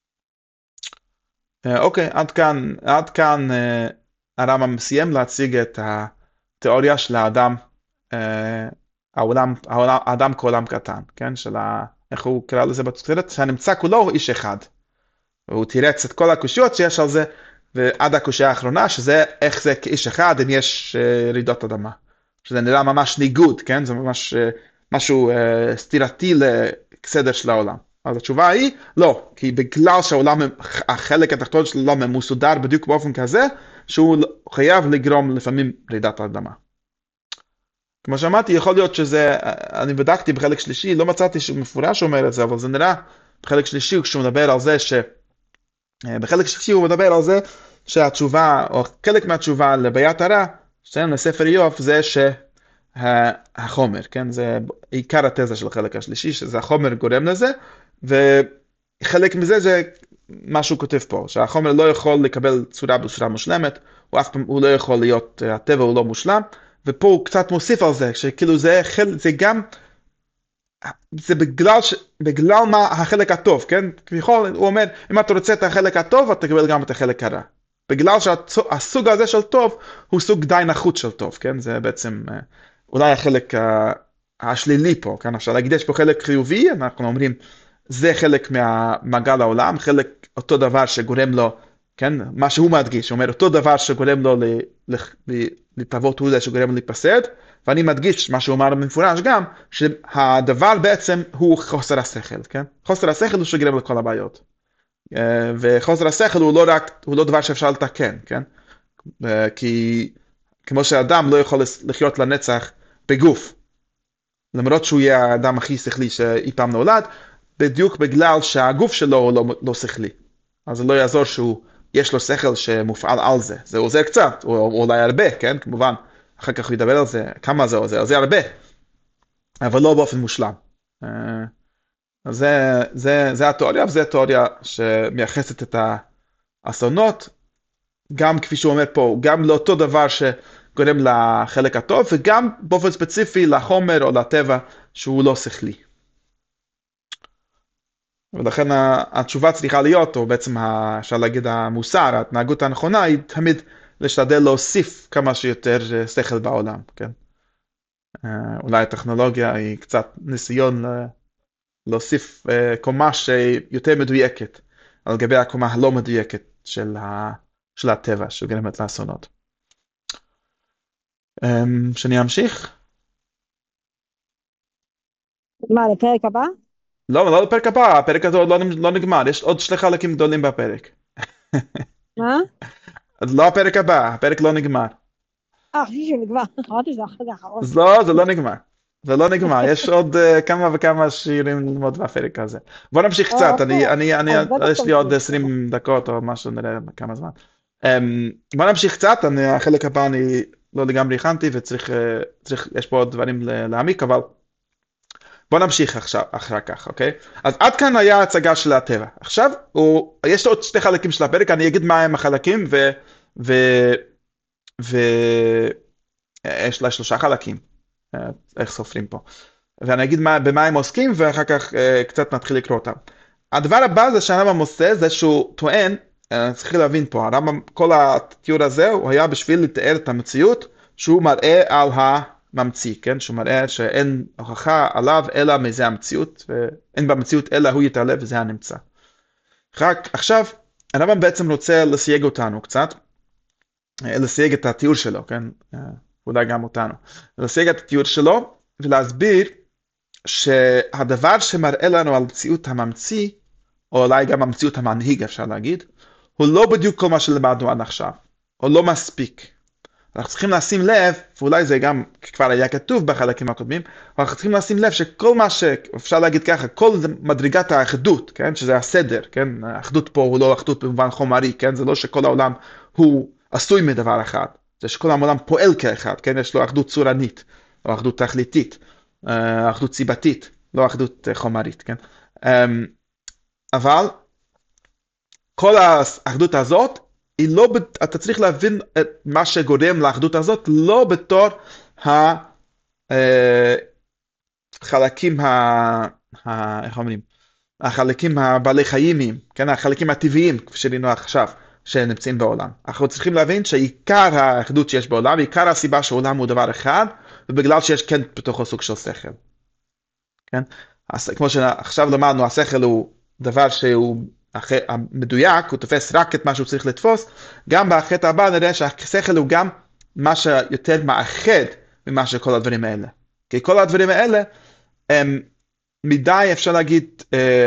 אוקיי, עד כאן, עד כאן הרמב"ם סיים להציג את התיאוריה של האדם, העולם, העולם, האדם כעולם קטן, כן? של ה, איך הוא קרא לזה בתחילת, שהנמצא כולו הוא איש אחד. והוא תירץ את כל הקושיות שיש על זה, ועד הקושיה האחרונה, שזה איך זה כאיש אחד, אם יש רעידות אדמה. שזה נראה ממש ניגוד, כן? זה ממש משהו סתירתי לסדר של העולם. אז התשובה היא, לא, כי בגלל שהעולם, החלק התחתון של העולם מסודר בדיוק באופן כזה, שהוא חייב לגרום לפעמים רעידת האדמה. כמו שאמרתי, יכול להיות שזה, אני בדקתי בחלק שלישי, לא מצאתי שהוא מפורש אומר את זה, אבל זה נראה בחלק שלישי, כשהוא מדבר על זה ש... בחלק שלישי הוא מדבר על זה שהתשובה, או חלק מהתשובה לבעיית הרע, שלנו לספר איוב, זה שהחומר, כן? זה עיקר התזה של החלק השלישי, שזה החומר גורם לזה, וחלק מזה זה מה שהוא כותב פה, שהחומר לא יכול לקבל צורה בצורה מושלמת, הוא אף פעם, הוא לא יכול להיות, הטבע הוא לא מושלם, ופה הוא קצת מוסיף על זה, שכאילו זה, זה גם, זה בגלל, ש, בגלל מה החלק הטוב, כן? כביכול, הוא אומר, אם אתה רוצה את החלק הטוב, אתה תקבל גם את החלק הרע. בגלל שהסוג הזה של טוב, הוא סוג די נחות של טוב, כן? זה בעצם, אולי החלק השלילי פה, כן? אפשר להגיד, יש פה חלק חיובי, אנחנו אומרים, זה חלק מהמעגל העולם, חלק אותו דבר שגורם לו, כן? מה שהוא מדגיש, הוא אומר, אותו דבר שגורם לו ל, ל, ל, להתהוות הוא זה שגורם להיפסד, ואני מדגיש מה שהוא אמר במפורש גם, שהדבר בעצם הוא חוסר השכל, כן? חוסר השכל הוא שגורם לכל הבעיות. וחוסר השכל הוא לא רק, הוא לא דבר שאפשר לתקן, כן? כי כמו שאדם לא יכול לחיות לנצח בגוף, למרות שהוא יהיה האדם הכי שכלי שאי פעם נולד, בדיוק בגלל שהגוף שלו הוא לא, לא שכלי. אז זה לא יעזור שהוא, יש לו שכל שמופעל על זה. זה עוזר קצת, או, או אולי הרבה, כן? כמובן, אחר כך הוא ידבר על זה, כמה זה עוזר, זה הרבה, אבל לא באופן מושלם. אז זה, זה, זה התיאוריה, וזו התיאוריה שמייחסת את האסונות, גם כפי שהוא אומר פה, גם לאותו דבר שגורם לחלק הטוב, וגם באופן ספציפי לחומר או לטבע שהוא לא שכלי. ולכן התשובה צריכה להיות, או בעצם אפשר להגיד המוסר, ההתנהגות הנכונה, היא תמיד להשתדל להוסיף כמה שיותר שכל בעולם, כן? אולי הטכנולוגיה היא קצת ניסיון להוסיף קומה שיותר מדויקת, על גבי הקומה הלא מדויקת של, ה... של הטבע, שגורמת לאסונות. שאני אמשיך? מה, לפרק הבא? לא, לא לפרק הבא, הפרק הזה עוד לא, לא נגמר, יש עוד שני חלקים גדולים בפרק. מה? אז לא הפרק הבא, הפרק לא נגמר. אה, חשבתי שנגמר, אמרתי שזה החלק האחרון. אז לא, זה לא נגמר. זה לא נגמר, יש עוד uh, כמה וכמה שירים ללמוד בפרק הזה. בוא נמשיך קצת, אני, אני, אני, יש לי עוד עשרים דקות או משהו, נראה כמה זמן. Um, בוא נמשיך קצת, אני, החלק הבא אני לא לגמרי הכנתי וצריך, צריך, יש פה עוד דברים להעמיק, אבל בוא נמשיך עכשיו, אחר כך, אוקיי? אז עד כאן היה הצגה של הטבע. עכשיו, הוא, יש עוד שני חלקים של הפרק, אני אגיד מה הם החלקים, ו... ו... ו... יש לה שלושה חלקים, איך סופרים פה. ואני אגיד מה, במה הם עוסקים, ואחר כך קצת נתחיל לקרוא אותם. הדבר הבא זה שהרמב"ם עושה, זה שהוא טוען, צריך להבין פה, הרמב"ם, כל התיאור הזה, הוא היה בשביל לתאר את המציאות, שהוא מראה על הממציא, כן? שהוא מראה שאין הוכחה עליו, אלא מזה המציאות, ואין במציאות אלא הוא יתעלה וזה הנמצא. רק עכשיו, הרמב"ם בעצם רוצה לסייג אותנו קצת, לסייג את התיאור שלו, כן? אולי גם אותנו. לסייג את התיאור שלו, ולהסביר שהדבר שמראה לנו על מציאות הממציא, או אולי גם המציאות המנהיג, אפשר להגיד, הוא לא בדיוק כל מה שלמדנו עד עכשיו, או לא מספיק. אנחנו צריכים לשים לב, ואולי זה גם כבר היה כתוב בחלקים הקודמים, אבל אנחנו צריכים לשים לב שכל מה שאפשר להגיד ככה, כל מדרגת האחדות, כן? שזה הסדר, כן? האחדות פה הוא לא אחדות במובן חומרי, כן? זה לא שכל העולם הוא עשוי מדבר אחד, זה שכל העולם פועל כאחד, כן? יש לו אחדות צורנית, או אחדות תכליתית, אחדות סיבתית, לא אחדות חומרית, כן? אבל כל האחדות הזאת, היא לא, אתה צריך להבין את מה שגורם לאחדות הזאת, לא בתור החלקים, איך אומרים? החלקים הבעלי חיימיים, כן? החלקים הטבעיים, כפי שראינו עכשיו, שנמצאים בעולם. אנחנו צריכים להבין שעיקר האחדות שיש בעולם, עיקר הסיבה שהעולם הוא דבר אחד, ובגלל שיש כן בתוכו סוג של שכל. כן? אז כמו שעכשיו למדנו, השכל הוא דבר שהוא המדויק, הוא תופס רק את מה שהוא צריך לתפוס, גם בחטא הבא נראה שהשכל הוא גם מה שיותר מאחד ממה שכל הדברים האלה. כי כל הדברים האלה הם מדי, אפשר להגיד,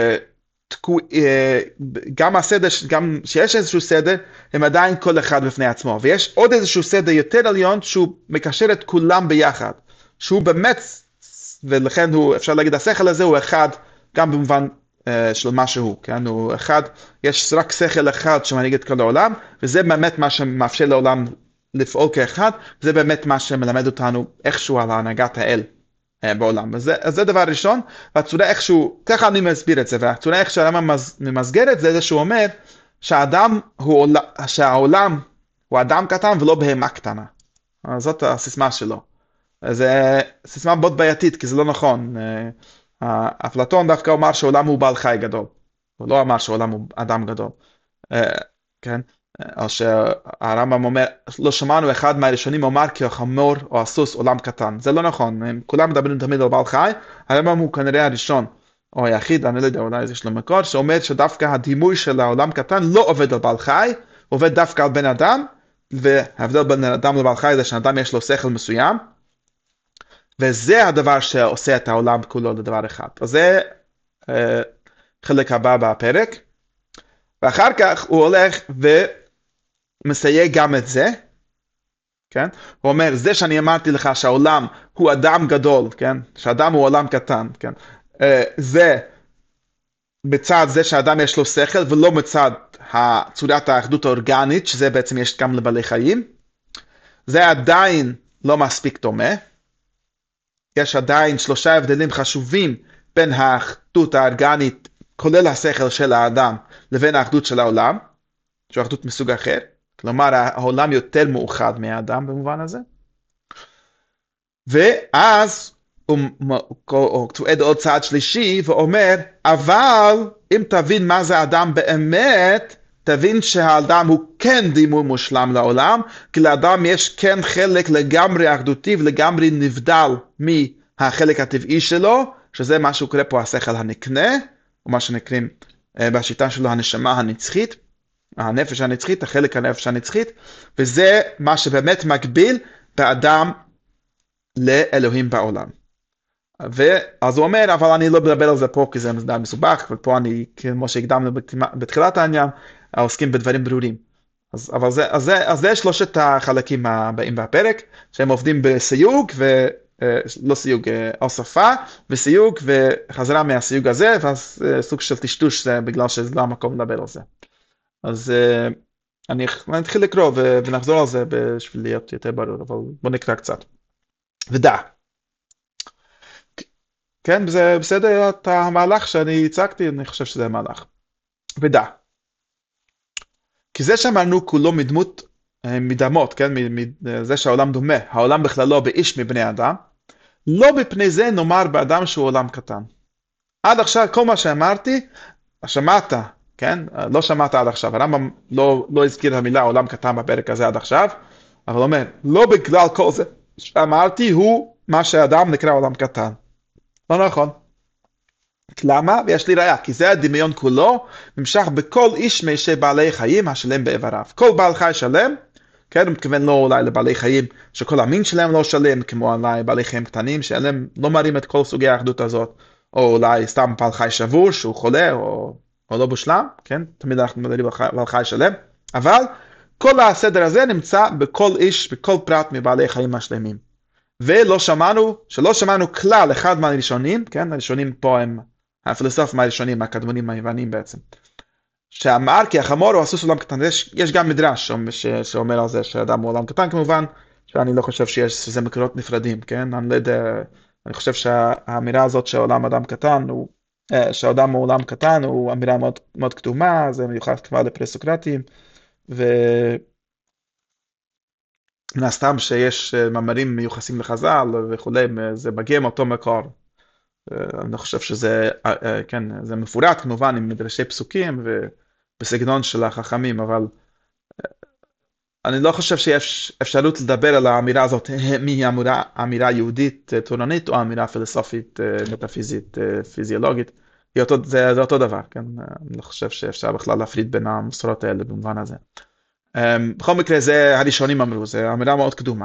גם הסדר, גם שיש איזשהו סדר, הם עדיין כל אחד בפני עצמו. ויש עוד איזשהו סדר יותר עליון שהוא מקשר את כולם ביחד. שהוא באמת, ולכן הוא, אפשר להגיד, השכל הזה הוא אחד, גם במובן של משהו, כן? הוא אחד, יש רק שכל אחד שמנהיג את כל העולם, וזה באמת מה שמאפשר לעולם לפעול כאחד, וזה באמת מה שמלמד אותנו איכשהו על הנהגת האל בעולם. אז זה, אז זה דבר ראשון, והצורה איכשהו, ככה אני מסביר את זה, והצורה איך שהרמב"ם ממסגר את זה, זה שהוא אומר שהאדם הוא, שהעולם הוא אדם קטן ולא בהמה קטנה. זאת הסיסמה שלו. זה סיסמה מאוד בעייתית, כי זה לא נכון. אפלטון דווקא אומר שהעולם הוא בעל חי גדול. הוא לא אמר שהעולם הוא אדם גדול. כן? או שהרמב"ם אומר, לא שמענו אחד מהראשונים אומר כי החמור או הסוס עולם קטן. זה לא נכון. הם כולם מדברים תמיד על בעל חי. הרמב"ם הוא כנראה הראשון, או היחיד, אני לא יודע, אולי יש לו מקור, שאומר שדווקא הדימוי של העולם קטן לא עובד על בעל חי, עובד דווקא על בן אדם, וההבדל בין אדם לבעל חי זה שאדם יש לו שכל מסוים, וזה הדבר שעושה את העולם כולו לדבר אחד. אז זה אה, חלק הבא בפרק, ואחר כך הוא הולך ומסייג גם את זה, כן? הוא אומר, זה שאני אמרתי לך שהעולם הוא אדם גדול, כן? שאדם הוא עולם קטן, כן? אה, זה בצד זה שאדם יש לו שכל, ולא מצד צורת האחדות האורגנית, שזה בעצם יש גם לבעלי חיים. זה עדיין לא מספיק דומה. יש עדיין שלושה הבדלים חשובים בין האחדות האורגנית, כולל השכל של האדם, לבין האחדות של העולם, שהוא אחדות מסוג אחר. כלומר, העולם יותר מאוחד מהאדם במובן הזה. ואז הוא טועד עוד צעד שלישי ואומר, אבל אם תבין מה זה אדם באמת, תבין שהאדם הוא כן דימוי מושלם לעולם, כי לאדם יש כן חלק לגמרי אחדותי ולגמרי נבדל מהחלק הטבעי שלו, שזה מה שהוא קורא פה השכל הנקנה, או מה שנקראים בשיטה שלו הנשמה הנצחית, הנפש הנצחית, החלק הנפש הנצחית, וזה מה שבאמת מקביל באדם לאלוהים בעולם. ואז הוא אומר, אבל אני לא מדבר על זה פה כי זה די מסובך, ופה אני, כמו שהקדמנו בתחילת העניין, עוסקים בדברים ברורים. אז, אבל זה, אז זה, אז זה שלושת החלקים הבאים בפרק, שהם עובדים בסיוג, ו, לא סיוג, הוספה, וסיוג, וחזרה מהסיוג הזה, ואז סוג של טשטוש, זה בגלל שזה לא המקום לדבר על זה. אז אני נתחיל לקרוא ונחזור על זה בשביל להיות יותר ברור, אבל בוא נקרא קצת. ודע. כן, זה בסדר את המהלך שאני הצגתי, אני חושב שזה המהלך. ודע. כי זה שאמרנו כולו מדמות מדמות, כן, זה שהעולם דומה, העולם בכללו באיש מבני אדם, לא בפני זה נאמר באדם שהוא עולם קטן. עד עכשיו כל מה שאמרתי, שמעת, כן, לא שמעת עד עכשיו, הרמב"ם לא, לא הזכיר המילה עולם קטן בפרק הזה עד עכשיו, אבל אומר, לא בגלל כל זה שאמרתי הוא מה שהאדם נקרא עולם קטן. לא נכון. למה? ויש לי ראיה, כי זה הדמיון כולו, נמשך בכל איש מישי בעלי חיים השלם באיבריו. כל בעל חי שלם, כן, הוא מתכוון לא אולי לבעלי חיים שכל המין שלהם לא שלם, כמו אולי בעלי חיים קטנים, שאלה לא מראים את כל סוגי האחדות הזאת, או אולי סתם בעל חי שבור, שהוא חולה, או, או לא בשלם, כן, תמיד אנחנו מדברים על בעל חי שלם, אבל כל הסדר הזה נמצא בכל איש, בכל פרט מבעלי חיים השלמים. ולא שמענו, שלא שמענו כלל אחד מהראשונים, כן, הראשונים פה הם הפילוסופים הראשונים, הקדמונים היוונים בעצם, שאמר כי החמור הוא הסוס עולם קטן. יש, יש גם מדרש ש, שאומר על זה שאדם הוא עולם קטן כמובן, שאני לא חושב שיש, שזה מקורות נפרדים, כן, אני לא יודע, אני חושב שהאמירה הזאת שהעולם אדם קטן, הוא, שהאדם הוא עולם קטן, הוא אמירה מאוד, מאוד קדומה, זה מיוחד כבר לפרה-סוקרטים, ו... מן הסתם שיש מאמרים מיוחסים לחז"ל וכולי, זה מגיע מאותו מקור. אני חושב שזה, כן, זה מפורט כמובן עם מדרשי פסוקים ובסגנון של החכמים, אבל אני לא חושב שיש אפשרות לדבר על האמירה הזאת, מי אמירה, אמירה יהודית תורנית או אמירה פילוסופית מטאפיזית פיזיולוגית. זה, זה אותו דבר, כן? אני לא חושב שאפשר בכלל להפריד בין המסורות האלה במובן הזה. בכל מקרה זה הראשונים אמרו, זה אמירה מאוד קדומה.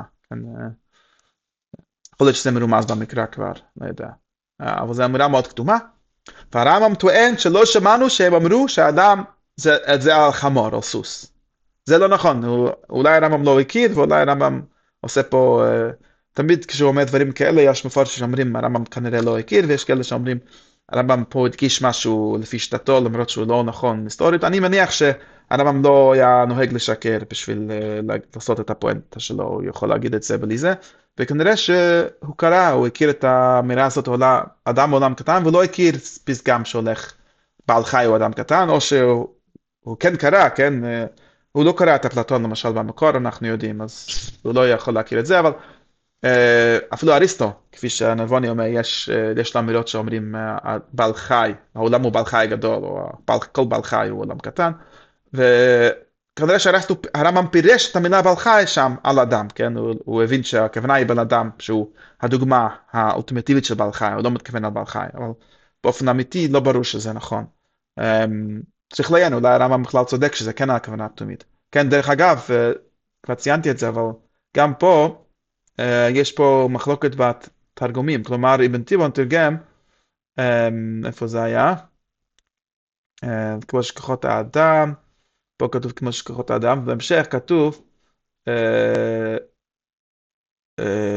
יכול להיות שזה מרומז במקרא כבר, לא יודע. אבל זה אמירה מאוד קדומה. והרמב"ם טוען שלא שמענו שהם אמרו שהאדם זה, זה על חמור, על סוס. זה לא נכון, אולי הרמב"ם לא הכיר, ואולי הרמב"ם עושה פה, תמיד כשהוא אומר דברים כאלה, יש מפורשים שאומרים, הרמב"ם כנראה לא הכיר, ויש כאלה שאומרים, הרמב"ם פה הדגיש משהו לפי שיטתו, למרות שהוא לא נכון היסטורית. אני מניח שהרמב"ם לא היה נוהג לשקר בשביל לעשות את הפואנטה שלו, הוא יכול להגיד את זה בלי זה, וכנראה שהוא קרא, הוא הכיר את האמירה הזאת, אדם הוא אדם קטן, ולא הכיר פסגם שהולך בעל חי הוא אדם קטן, או שהוא כן קרא, כן, הוא לא קרא את אפלטון למשל במקור, אנחנו יודעים, אז הוא לא יכול להכיר את זה, אבל אפילו אריסטו, כפי שהנבוני אומר, יש, יש לו אמירות שאומרים בעל חי, העולם הוא בעל חי גדול, או כל בעל חי הוא עולם קטן, וכנראה שאריסטו, הרמב"ם פירש את המילה בעל חי שם על אדם, כן? הוא, הוא הבין שהכוונה היא בן אדם, שהוא הדוגמה האולטימטיבית של בעל חי, הוא לא מתכוון על בעל חי, אבל באופן אמיתי לא ברור שזה נכון. צריך לעיין, אולי הרמב"ם בכלל צודק שזה כן הכוונה התומית. כן, דרך אגב, כבר ציינתי את זה, אבל גם פה, אה, יש פה מחלוקת בתרגומים, כלומר, אבן תיבון תרגם, אה, איפה זה היה? אה, כמו שכוחות האדם, פה כתוב כמו שכוחות האדם, ובהמשך כתוב, אה, אה,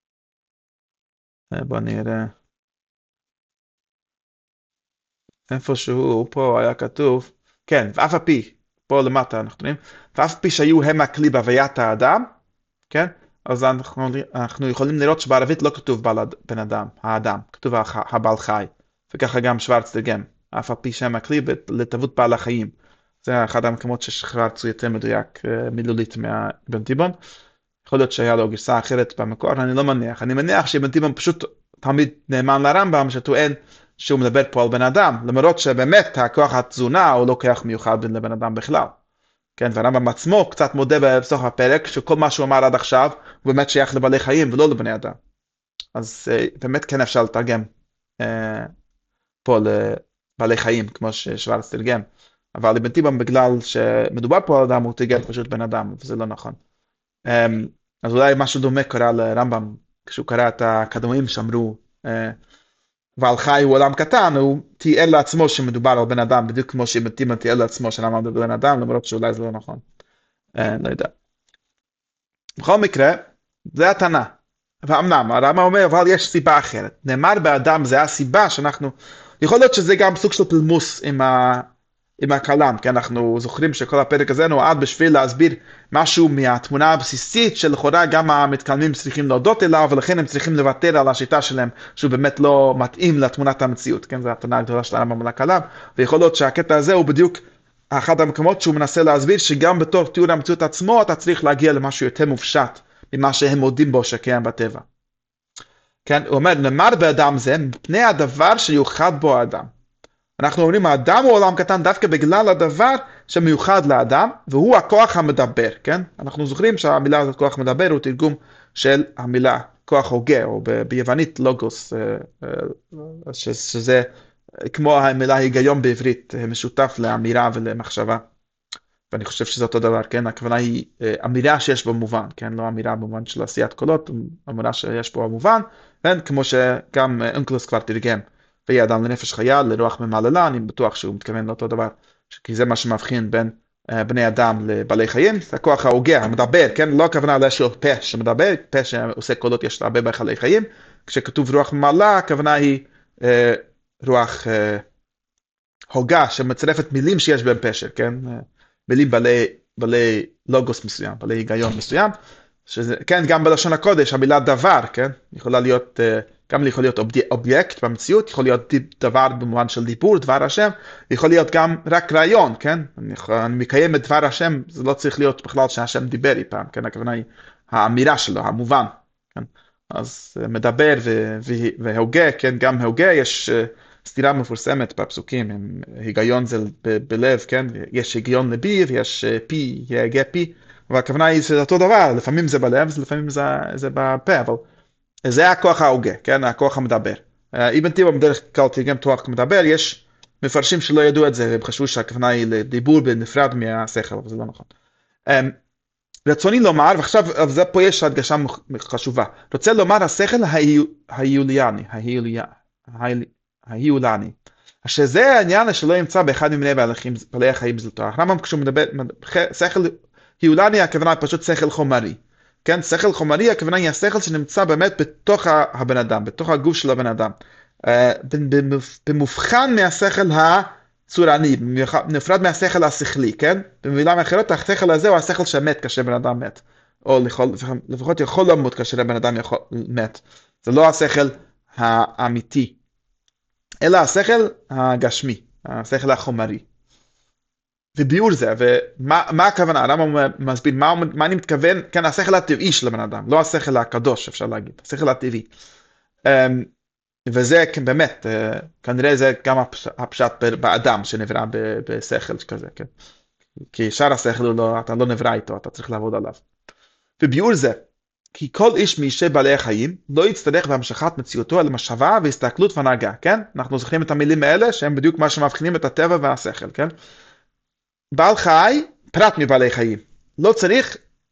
אה, בוא נראה, איפשהו, פה היה כתוב, כן, ואף על פי, פה למטה אנחנו רואים, ואף על פי שהיו הם הכלי בהוויית האדם, כן? אז אנחנו, אנחנו יכולים לראות שבערבית לא כתוב בעל, בן אדם, האדם, כתוב הח- הבעל חי, וככה גם שוורץ תרגם, אף על פי שהם הכלי לתהות בעל החיים. זה אחד המקומות ששוורץ הוא יותר מדויק אה, מילולית מהבן תיבון. יכול להיות שהיה לו גרסה אחרת במקור, אני לא מניח. אני מניח שבן תיבון פשוט תמיד נאמן לרמב"ם, שטוען שהוא מדבר פה על בן אדם, למרות שבאמת הכוח התזונה הוא לא כוח מיוחד לבן אדם בכלל. כן, והרמב"ם עצמו קצת מודה בסוף הפרק, שכל מה שהוא אמר עד עכשיו, הוא באמת שייך לבעלי חיים ולא לבני אדם. אז אה, באמת כן אפשר לתרגם אה, פה לבעלי חיים, כמו ששוורץ תרגם. אבל לבן תיבון, בגלל שמדובר פה על אדם, הוא תרגם פשוט בן אדם, וזה לא נכון. אמ, אז אולי משהו דומה קרה לרמב"ם, כשהוא קרא את הקדמונים שאמרו, אה, ועל חי הוא עולם קטן, הוא תיאר לעצמו שמדובר על בן אדם, בדיוק כמו שבן תיבון תיאר לעצמו שהרמב"ם מדבר על בן אדם, למרות שאולי זה לא נכון. אה, לא יודע. בכל מקרה, זה הטענה. ואמנם, הרמב"ם אומר, אבל יש סיבה אחרת. נאמר באדם, זה הסיבה שאנחנו, יכול להיות שזה גם סוג של פלמוס עם ה... עם הכלם, כי אנחנו זוכרים שכל הפרק הזה נועד בשביל להסביר משהו מהתמונה הבסיסית שלכאורה גם המתקלמים צריכים להודות אליו, ולכן הם צריכים לוותר על השיטה שלהם, שהוא באמת לא מתאים לתמונת המציאות, כן, זו הטענה הגדולה של הרמב"ם על הכלם, ויכול להיות שהקטע הזה הוא בדיוק אחד המקומות שהוא מנסה להסביר, שגם בתור תיאור המציאות עצמו, אתה צריך להגיע למשהו יותר מופשט, ממה שהם מודים בו שקיים בטבע. כן, הוא אומר, נאמר באדם זה, מפני הדבר שיוחד בו האדם. אנחנו אומרים, האדם הוא עולם קטן דווקא בגלל הדבר שמיוחד לאדם, והוא הכוח המדבר, כן? אנחנו זוכרים שהמילה הזאת, כוח מדבר, הוא תרגום של המילה כוח הוגה, או ב- ביוונית לוגוס, אה, אה, ש- שזה כמו המילה היגיון בעברית, אה, משותף לאמירה ולמחשבה. ואני חושב שזה אותו דבר, כן? הכוונה היא אה, אמירה שיש בה מובן, כן? לא אמירה במובן של עשיית קולות, אמירה שיש בה מובן, כן? כמו שגם אה, אונקלוס כבר תרגם. ויהיה אדם לנפש חיה, לרוח ממעללה, אני בטוח שהוא מתכוון לאותו דבר, כי זה מה שמבחין בין uh, בני אדם לבעלי חיים, זה הכוח ההוגה, המדבר, כן? לא הכוונה לאיזשהו פה שמדבר, פה שעושה קולות יש להרבה בעלי חיים, כשכתוב רוח ממעללה, הכוונה היא uh, רוח uh, הוגה, שמצרפת מילים שיש בהם פשר, כן? Uh, מילים בעלי, בעלי לוגוס מסוים, בעלי היגיון מסוים, שזה, כן, גם בלשון הקודש, המילה דבר, כן? יכולה להיות... Uh, גם יכול להיות אובייקט במציאות, יכול להיות דבר במובן של דיבור, דבר השם, יכול להיות גם רק רעיון, כן? אני, אני מקיים את דבר השם, זה לא צריך להיות בכלל שהשם דיבר אי פעם, כן? הכוונה היא האמירה שלו, המובן, כן? אז מדבר ו- ו- והוגה, כן? גם הוגה, יש סתירה מפורסמת בפסוקים, עם היגיון זה ב- בלב, כן? יש היגיון לבי ויש פי, יהגה פי, אבל הכוונה היא שזה אותו דבר, לפעמים זה בלב, לפעמים זה, זה בפה, אבל... זה הכוח ההוגה, כן? הכוח המדבר. אבן תיבון בדרך כלל תרגם כוח מדבר, יש מפרשים שלא ידעו את זה, הם חשבו שהכוונה היא לדיבור בנפרד מהשכל, אבל זה לא נכון. רצוני לומר, ועכשיו זה פה יש הדגשה חשובה, רוצה לומר השכל ההיוליאני, ההיולני, שזה העניין שלא ימצא באחד ממיני בעלי החיים זלתו. הרמב"ם כשהוא מדבר, שכל היולני הכוונה פשוט שכל חומרי. כן, שכל חומרי, הכוונה היא השכל שנמצא באמת בתוך הבן אדם, בתוך הגוף של הבן אדם. במובחן מהשכל הצורני, נפרד מהשכל השכלי, כן? במילה אחרת, השכל הזה הוא השכל שמת כאשר בן אדם מת. או לפחות יכול למות כאשר בן אדם מת. זה לא השכל האמיתי, אלא השכל הגשמי, השכל החומרי. וביאור זה, ומה הכוונה? הרמב"ם מסביר, מה, מה אני מתכוון? כן, השכל הטבעי של הבן אדם, לא השכל הקדוש, אפשר להגיד, השכל הטבעי. וזה באמת, כנראה זה גם הפשט באדם שנברא בשכל כזה, כן? כי שאר השכל לא, אתה לא נברא איתו, אתה צריך לעבוד עליו. וביאור זה, כי כל איש מאישי בעלי החיים לא יצטרך בהמשכת מציאותו על מחשבה והסתכלות והנהגה, כן? אנחנו זוכרים את המילים האלה, שהם בדיוק מה שמבחינים את הטבע והשכל, כן? בעל חי, פרט מבעלי חיים, לא צריך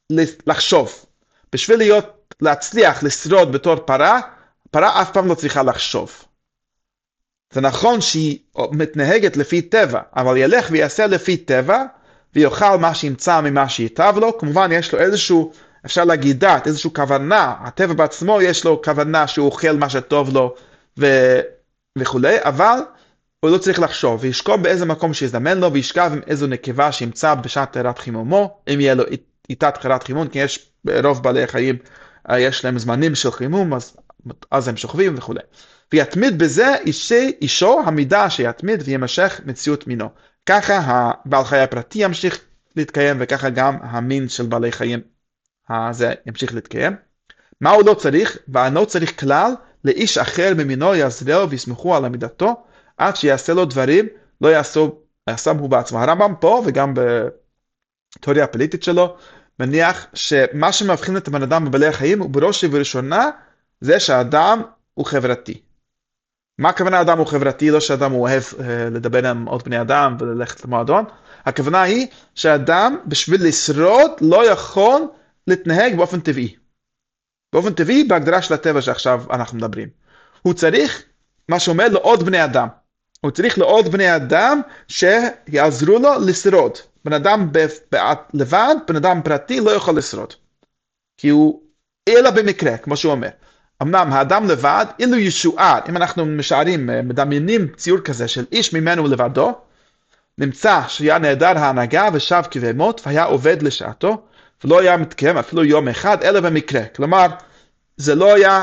לחשוב. בשביל להיות, להצליח לשרוד בתור פרה, פרה אף פעם לא צריכה לחשוב. זה נכון שהיא מתנהגת לפי טבע, אבל ילך ויעשה לפי טבע, ויאכל מה שימצא ממה שיטב לו. כמובן יש לו איזשהו, אפשר להגיד דעת, איזשהו כוונה, הטבע בעצמו יש לו כוונה שהוא אוכל מה שטוב לו ו... וכו', אבל הוא לא צריך לחשוב, וישכוב באיזה מקום שיזדמן לו, וישכב עם איזו נקבה שימצא בשעת תחיית חימומו, אם יהיה לו איתה תחיית חימום, כי יש ברוב בעלי החיים, יש להם זמנים של חימום, אז, אז הם שוכבים וכו'. ויתמיד בזה אישי, אישו המידה שיתמיד וימשך מציאות מינו. ככה הבעל חי הפרטי ימשיך להתקיים, וככה גם המין של בעלי חיים הזה ימשיך להתקיים. מה הוא לא צריך? ואינו צריך כלל לאיש אחר ממינו יעזרהו ויסמכו על עמידתו, עד שיעשה לו דברים לא יעשו, יעשם הוא בעצמו. הרמב"ם פה וגם בתיאוריה הפוליטית שלו, מניח שמה שמבחין את הבן אדם בבעלי החיים הוא בראש ובראשונה זה שהאדם הוא חברתי. מה הכוונה האדם הוא חברתי? לא שהאדם הוא אוהב לדבר עם עוד בני אדם וללכת למועדון. הכוונה היא שהאדם בשביל לשרוד לא יכול להתנהג באופן טבעי. באופן טבעי בהגדרה של הטבע שעכשיו אנחנו מדברים. הוא צריך מה שאומר לו עוד בני אדם. הוא צריך לעוד בני אדם שיעזרו לו לשרוד. בן אדם לבד, בן אדם פרטי לא יכול לשרוד. כי הוא אלא במקרה, כמו שהוא אומר. אמנם האדם לבד, אילו ישוער, אם אנחנו משערים, מדמיינים ציור כזה של איש ממנו לבדו, נמצא שהיה נהדר ההנהגה ושב כבהמות והיה עובד לשעתו, ולא היה מתקיים אפילו יום אחד, אלא במקרה. כלומר, זה לא היה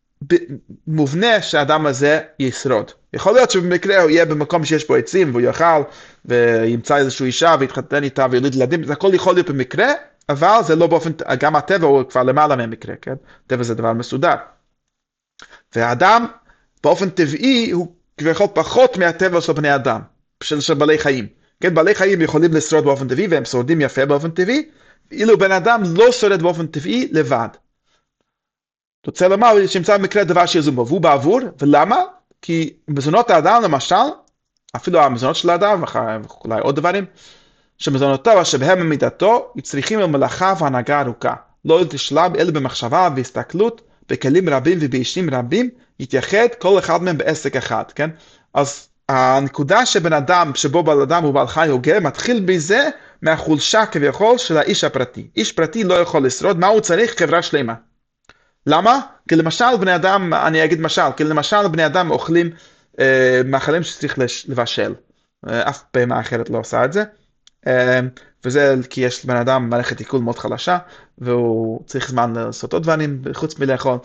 מובנה שהאדם הזה ישרוד. יכול להיות שבמקרה הוא יהיה במקום שיש בו עצים, והוא יאכל, וימצא איזושהי אישה, ויתחתן איתה, וילוד ילדים, זה הכל יכול להיות במקרה, אבל זה לא באופן, גם הטבע הוא כבר למעלה ממקרה, כן? טבע זה דבר מסודר. והאדם, באופן טבעי, הוא כביכול פחות מהטבע של בני אדם, של, של בעלי חיים. כן, בעלי חיים יכולים לשרוד באופן טבעי, והם שורדים יפה באופן טבעי, אילו בן אדם לא שורד באופן טבעי לבד. רוצה לומר שימצא במקרה דבר שיזום בו, והוא בעבור, ולמה? כי מזונות האדם למשל, אפילו המזונות של האדם, ואולי עוד דברים, שמזונותיו שבהם עמידתו, צריכים למלאכה והנהגה ארוכה. לא תשלב אלא במחשבה והסתכלות, בכלים רבים ובאישים רבים, יתייחד כל אחד מהם בעסק אחד, כן? אז הנקודה שבן אדם, שבו בעל אדם הוא בעל חי הוגה, מתחיל בזה מהחולשה כביכול של האיש הפרטי. איש פרטי לא יכול לשרוד, מה הוא צריך? חברה שלמה. למה? כי למשל בני אדם, אני אגיד משל, כי למשל בני אדם אוכלים אה, מאכלים שצריך לבשל. אה, אף פעמה אחרת לא עושה את זה. אה, וזה כי יש לבן אדם מערכת עיכול מאוד חלשה, והוא צריך זמן לעשות עוד דברים חוץ מלאכול,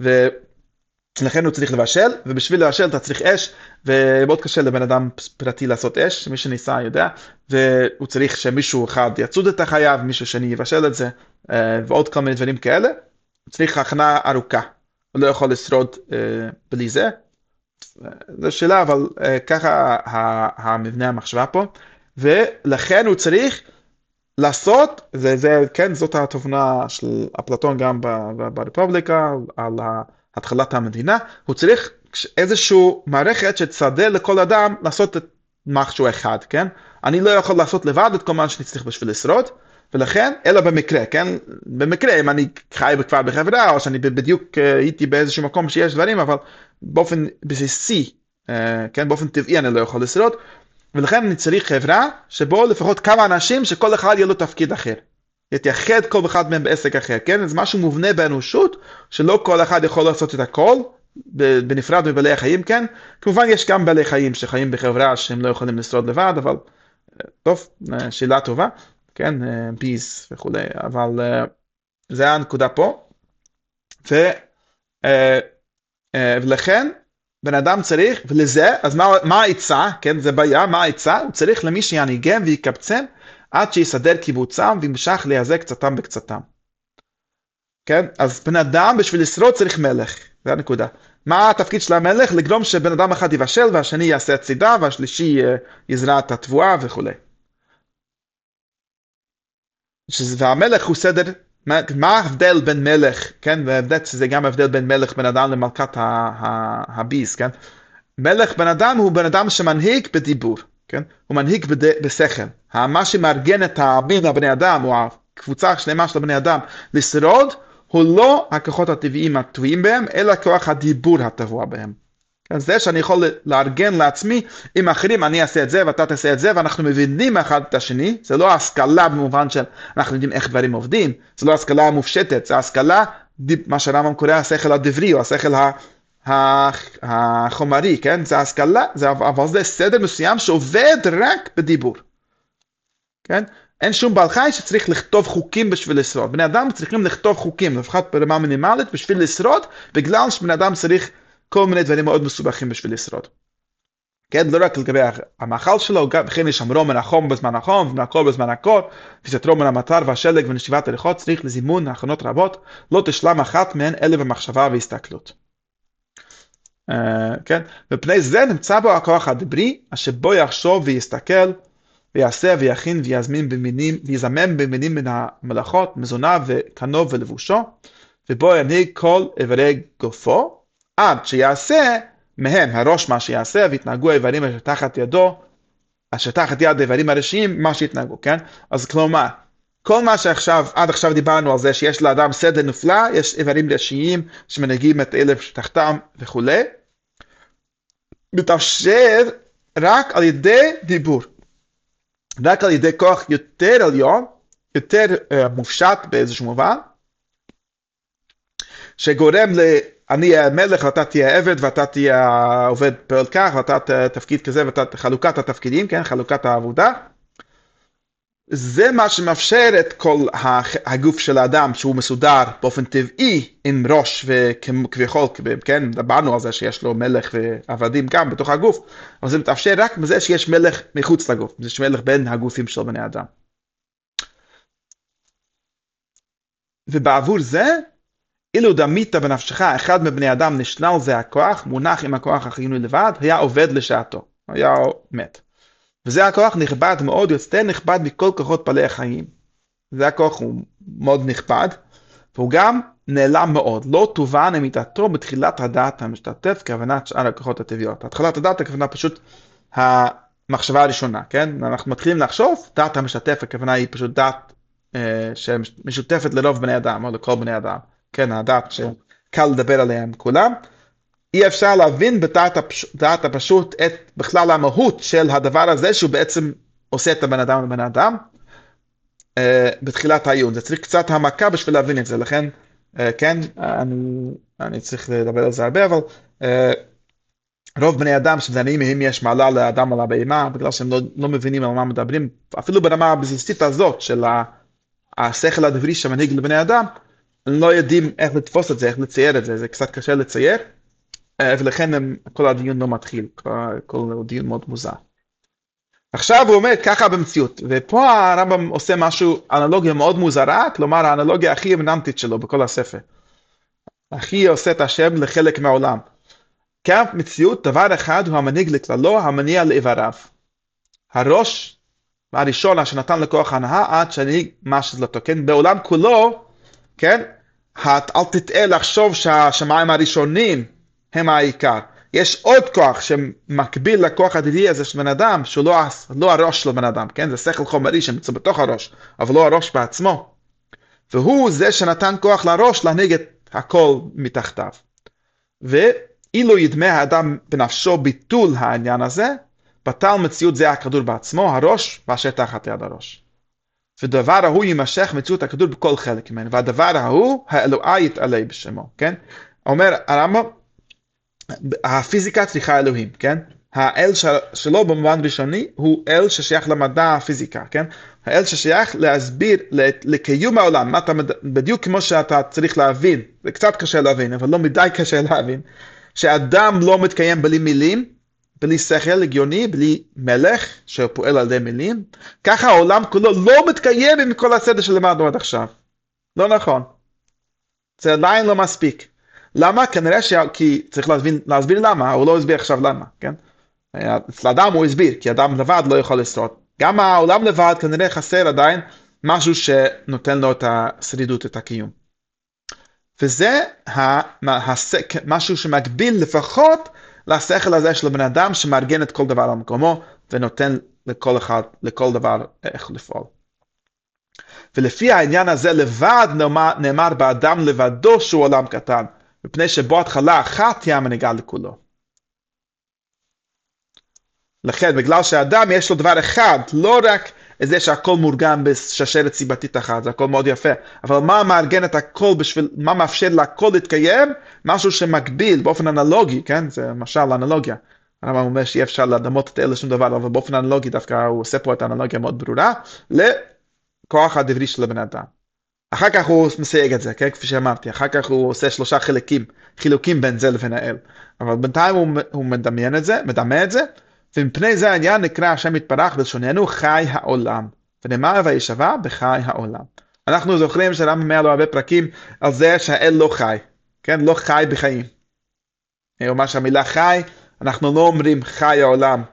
ולכן הוא צריך לבשל, ובשביל לבשל אתה צריך אש, ומאוד קשה לבן אדם פרטי לעשות אש, מי שניסה יודע, והוא צריך שמישהו אחד יצוד את החייו, מישהו שני יבשל את זה, אה, ועוד כל מיני דברים כאלה. צריך הכנה ארוכה, הוא לא יכול לשרוד אה, בלי זה. זו שאלה, אבל אה, ככה המבנה המחשבה פה, ולכן הוא צריך לעשות, זה, זה, כן, זאת התובנה של אפלטון גם ברפובליקה, על התחלת המדינה, הוא צריך איזשהו מערכת שתסדר לכל אדם לעשות את משהו אחד, כן? אני לא יכול לעשות לבד את כל מה שאני צריך בשביל לשרוד, ולכן, אלא במקרה, כן? במקרה, אם אני חי כבר בחברה, או שאני בדיוק הייתי באיזשהו מקום שיש דברים, אבל באופן בסיסי, כן? באופן טבעי אני לא יכול לשרוד, ולכן אני צריך חברה שבו לפחות כמה אנשים שכל אחד יהיה לו תפקיד אחר. יתייחד כל אחד מהם בעסק אחר, כן? זה משהו מובנה באנושות, שלא כל אחד יכול לעשות את הכל, בנפרד מבעלי החיים, כן? כמובן יש גם בעלי חיים שחיים בחברה שהם לא יכולים לשרוד לבד, אבל טוב, שאלה טובה. כן, ביס וכו', אבל זה הנקודה פה, ו, ולכן בן אדם צריך, ולזה, אז מה, מה העצה, כן, זה בעיה, מה העצה? הוא צריך למי שיניגם ויקבצם, עד שיסדר קיבוצם, וימשך ליעזק קצתם בקצתם. כן, אז בן אדם בשביל לשרוד צריך מלך, זה הנקודה. מה התפקיד של המלך? לגרום שבן אדם אחד יבשל, והשני יעשה הצידה, והשלישי יזרע את התבואה וכו'. והמלך הוא סדר, מה, מה ההבדל בין מלך, כן, וזה גם ההבדל בין מלך בן אדם למלכת הביס, כן, מלך בן אדם הוא בן אדם שמנהיג בדיבור, כן, הוא מנהיג בד... בשכל, מה שמארגן את המין הבני אדם, הוא קבוצה שלמה של בני אדם לשרוד, הוא לא הכוחות הטבעיים הטבועים בהם, אלא כוח הדיבור הטבוע בהם. אז זה שאני יכול לארגן לעצמי עם אחרים, אני אעשה את זה ואתה תעשה את זה, ואנחנו מבינים אחד את השני, זה לא השכלה במובן של אנחנו יודעים איך דברים עובדים, זה לא השכלה מופשטת, זה השכלה, מה שהרמב"ם קורא השכל הדברי, או השכל החומרי, כן? זה השכלה, זה, אבל זה סדר מסוים שעובד רק בדיבור, כן? אין שום בעל חי שצריך לכתוב חוקים בשביל לשרוד. בני אדם צריכים לכתוב חוקים, לפחות ברמה מינימלית, בשביל לשרוד, בגלל שבני אדם צריך כל מיני דברים מאוד מסובכים בשביל לשרוד. כן, לא רק לגבי המאכל שלו, גם בכן לשמרו מן החום בזמן החום, ומן הקור בזמן הקור, וסתרו מן המטר והשלג ונשיבת הליכות, צריך לזימון הכנות רבות, לא תשלם אחת מהן אלא במחשבה והסתכלות. Uh, כן, ופני זה נמצא בו הכוח הדברי, אשר בו יחשוב ויסתכל, ויעשה ויכין ויזמין במינים, ויזמם במינים מן המלאכות, מזונה וקנו ולבושו, ובו ינהיג כל איברי גופו, עד שיעשה מהם הראש מה שיעשה, והתנהגו האיברים אשר תחת ידו, אשר תחת יד האיברים הראשיים, מה שהתנהגו, כן? אז כלומר, כל מה שעכשיו, עד עכשיו דיברנו על זה שיש לאדם סדר נפלא, יש איברים ראשיים שמנהיגים את אלה שתחתם וכו'. מתאפשר רק על ידי דיבור. רק על ידי כוח יותר עליון, יותר uh, מופשט באיזשהו מובן, שגורם ל... אני אהיה מלך ואתה תהיה עבד ואתה תהיה עובד פועל כך ואתה תפקיד כזה ואתה חלוקת התפקידים, כן? חלוקת העבודה. זה מה שמאפשר את כל הגוף של האדם שהוא מסודר באופן טבעי עם ראש וכביכול, כן? דברנו על זה שיש לו מלך ועבדים גם בתוך הגוף, אבל זה מתאפשר רק מזה שיש מלך מחוץ לגוף, יש מלך בין הגופים של בני אדם. ובעבור זה, אילו דמית בנפשך אחד מבני אדם נשלל זה הכוח, מונח עם הכוח החיוני לבד, היה עובד לשעתו, היה מת. וזה הכוח נכבד מאוד, יותר נכבד מכל כוחות בעלי החיים. זה הכוח הוא מאוד נכבד, והוא גם נעלם מאוד, לא תובן אמיתתו בתחילת הדעת המשתתף כוונת שאר הכוחות הטבעיות. התחלת הדעת הכוונה פשוט המחשבה הראשונה, כן? אנחנו מתחילים לחשוב, דעת המשתתף הכוונה היא פשוט דעת אה, שמשותפת לרוב בני אדם, או לכל בני אדם. כן, הדעת שקל לדבר עליהם כולם. אי אפשר להבין בדעת הפשוט את בכלל המהות של הדבר הזה, שהוא בעצם עושה את הבן אדם לבן אדם, אה, בתחילת העיון. זה צריך קצת העמקה בשביל להבין את זה, לכן, אה, כן, אני, אני צריך לדבר על זה הרבה, אבל אה, רוב בני אדם שדנים אם יש מעלה לאדם על הבהמה, בגלל שהם לא, לא מבינים על מה מדברים, אפילו ברמה הבסיסית הזאת של השכל הדברי שמנהיג לבני אדם, הם לא יודעים איך לתפוס את זה, איך לצייר את זה, זה קצת קשה לצייר, ולכן הם, כל הדיון לא מתחיל, כל, כל הדיון מאוד מוזר. עכשיו הוא אומר ככה במציאות, ופה הרמב"ם עושה משהו, אנלוגיה מאוד מוזרה, כלומר האנלוגיה הכי אמננטית שלו בכל הספר. הכי עושה את השם לחלק מהעולם. כאן מציאות, דבר אחד הוא המנהיג לכללו, המניע לאיבריו. הראש הראשון שנתן לכוח הנאה עד שהנהיג מה שזלתו, כן? בעולם כולו, כן? אל תטעה לחשוב שהשמיים הראשונים הם העיקר. יש עוד כוח שמקביל לכוח הטבעי הזה של בן אדם, שהוא לא, לא הראש של בן אדם, כן? זה שכל חומרי שנמצא בתוך הראש, אבל לא הראש בעצמו. והוא זה שנתן כוח לראש להנהיג את הכל מתחתיו. ואילו ידמה האדם בנפשו ביטול העניין הזה, בטל מציאות זה הכדור בעצמו, הראש, ואשר תחת יד הראש. ודבר ההוא יימשך מציאות הכדור בכל חלק ממנו, והדבר ההוא, האלוהי יתעלה בשמו, כן? אומר הרמב"ם, הפיזיקה צריכה אלוהים, כן? האל שלו במובן ראשוני הוא אל ששייך למדע הפיזיקה, כן? האל ששייך להסביר לקיום העולם, אתה, בדיוק כמו שאתה צריך להבין, זה קצת קשה להבין, אבל לא מדי קשה להבין, שאדם לא מתקיים בלי מילים, בלי שכל הגיוני, בלי מלך שפועל על ידי מילים, ככה העולם כולו לא מתקיים עם כל הסדר שלמדנו עד עכשיו. לא נכון. זה עדיין לא מספיק. למה? כנראה ש... כי צריך להסביר, להסביר למה, הוא לא הסביר עכשיו למה, כן? אצל אדם הוא הסביר, כי אדם לבד לא יכול לשרוד. גם העולם לבד כנראה חסר עדיין משהו שנותן לו את השרידות, את הקיום. וזה משהו שמקביל לפחות לשכל הזה של בן אדם שמארגן את כל דבר על מקומו ונותן לכל אחד, לכל דבר איך לפעול. ולפי העניין הזה לבד נאמר, נאמר באדם לבדו שהוא עולם קטן, מפני שבו התחלה אחת היא המנהיגה לכולו. לכן, בגלל שהאדם יש לו דבר אחד, לא רק זה שהכל מאורגן בשרשרת סיבתית אחת, זה הכל מאוד יפה, אבל מה מארגן את הכל בשביל, מה מאפשר להכל להתקיים? משהו שמקביל באופן אנלוגי, כן? זה משל אנלוגיה. הרמב"ם אומר שאי אפשר להדמות את אלה שום דבר, אבל באופן אנלוגי דווקא הוא עושה פה את האנלוגיה מאוד ברורה, לכוח הדברי של הבן אדם. אחר כך הוא מסייג את זה, כן? כפי שאמרתי, אחר כך הוא עושה שלושה חלקים, חילוקים בין זה לבין האל. אבל בינתיים הוא, הוא מדמיין את זה, מדמה את זה, ומפני זה העניין נקרא השם יתברך בלשוננו חי העולם. ונאמר וישבע בחי העולם. אנחנו זוכרים שהרמב"ם אומר לו הרבה פרקים על זה שהאל לא חי, כן? לא חי בחיים. הוא אומר שהמילה חי, אנחנו לא אומרים חי העולם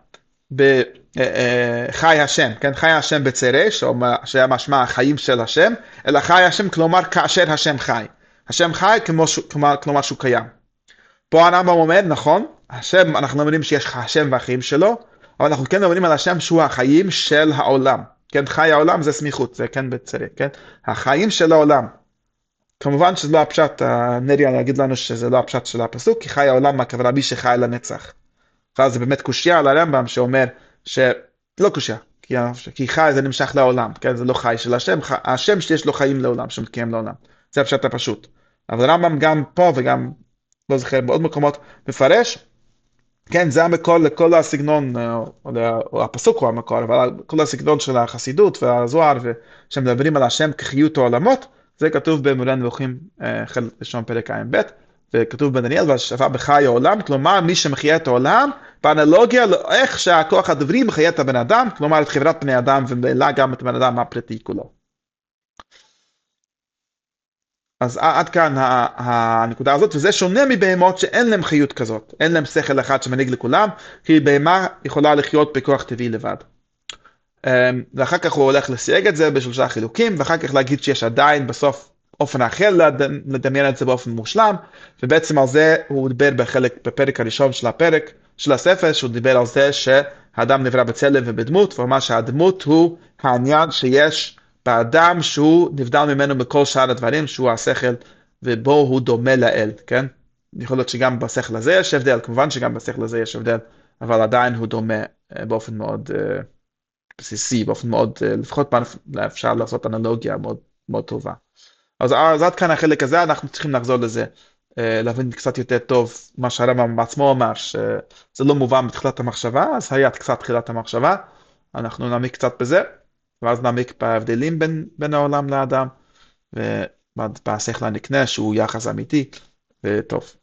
בחי השם, כן? חי השם בצרש, שמשמע החיים של השם, אלא חי השם כלומר כאשר השם חי. השם חי כמו, כלומר, כלומר שהוא קיים. פה הרמב"ם אומר, נכון, השם, אנחנו אומרים שיש השם והחיים שלו, אבל אנחנו כן אומרים על השם שהוא החיים של העולם. כן, חי העולם זה סמיכות, זה כן בצרי, כן? החיים של העולם. כמובן שזה לא הפשט, נריה להגיד לנו שזה לא הפשט של הפסוק, כי חי העולם הכוונה מי שחי לנצח. ואז זה באמת קושיה על הרמב"ם שאומר שלא קושיה, כי, כי חי זה נמשך לעולם, כן? זה לא חי של השם, השם שיש לו חיים לעולם, שמתקיים לעולם. זה הפשט הפשוט. אבל הרמב"ם גם פה וגם לא זוכר, בעוד מקומות מפרש, כן, זה המקור לכל הסגנון, או הפסוק הוא המקור, אבל כל הסגנון של החסידות והזוהר, שמדברים על השם כחיות העולמות, זה כתוב במורה נבוכים, חלק ראשון פרק ע"ב, וכתוב בדניאל, והשווה בחי העולם, כלומר מי שמחיה את העולם, באנלוגיה לאיך שהכוח הדברי מחיה את הבן אדם, כלומר את חברת בני אדם, ומילא גם את הבן אדם הפרטי כולו. אז עד כאן הנקודה הזאת, וזה שונה מבהמות שאין להם חיות כזאת, אין להם שכל אחד שמנהיג לכולם, כי בהמה יכולה לחיות בכוח טבעי לבד. ואחר כך הוא הולך לסייג את זה בשלושה חילוקים, ואחר כך להגיד שיש עדיין בסוף אופן אחר לדמיין את זה באופן מושלם, ובעצם על זה הוא דיבר בחלק, בפרק הראשון של הפרק, של הספר, שהוא דיבר על זה שהאדם נברא בצלם ובדמות, ואומר שהדמות הוא העניין שיש באדם שהוא נבדל ממנו בכל שאר הדברים, שהוא השכל, ובו הוא דומה לאל, כן? יכול להיות שגם בשכל הזה יש הבדל, כמובן שגם בשכל הזה יש הבדל, אבל עדיין הוא דומה באופן מאוד uh, בסיסי, באופן מאוד, uh, לפחות אפשר לעשות אנלוגיה מאוד, מאוד טובה. אז, אז עד כאן החלק הזה, אנחנו צריכים לחזור לזה, uh, להבין קצת יותר טוב מה שהרמב"ם בעצמו אמר, שזה לא מובן בתחילת המחשבה, אז היה קצת תחילת המחשבה, אנחנו נעמיק קצת בזה, ואז נעמיק בהבדלים בין, בין העולם לאדם, ובשכל הנקנה שהוא יחס אמיתי, וטוב.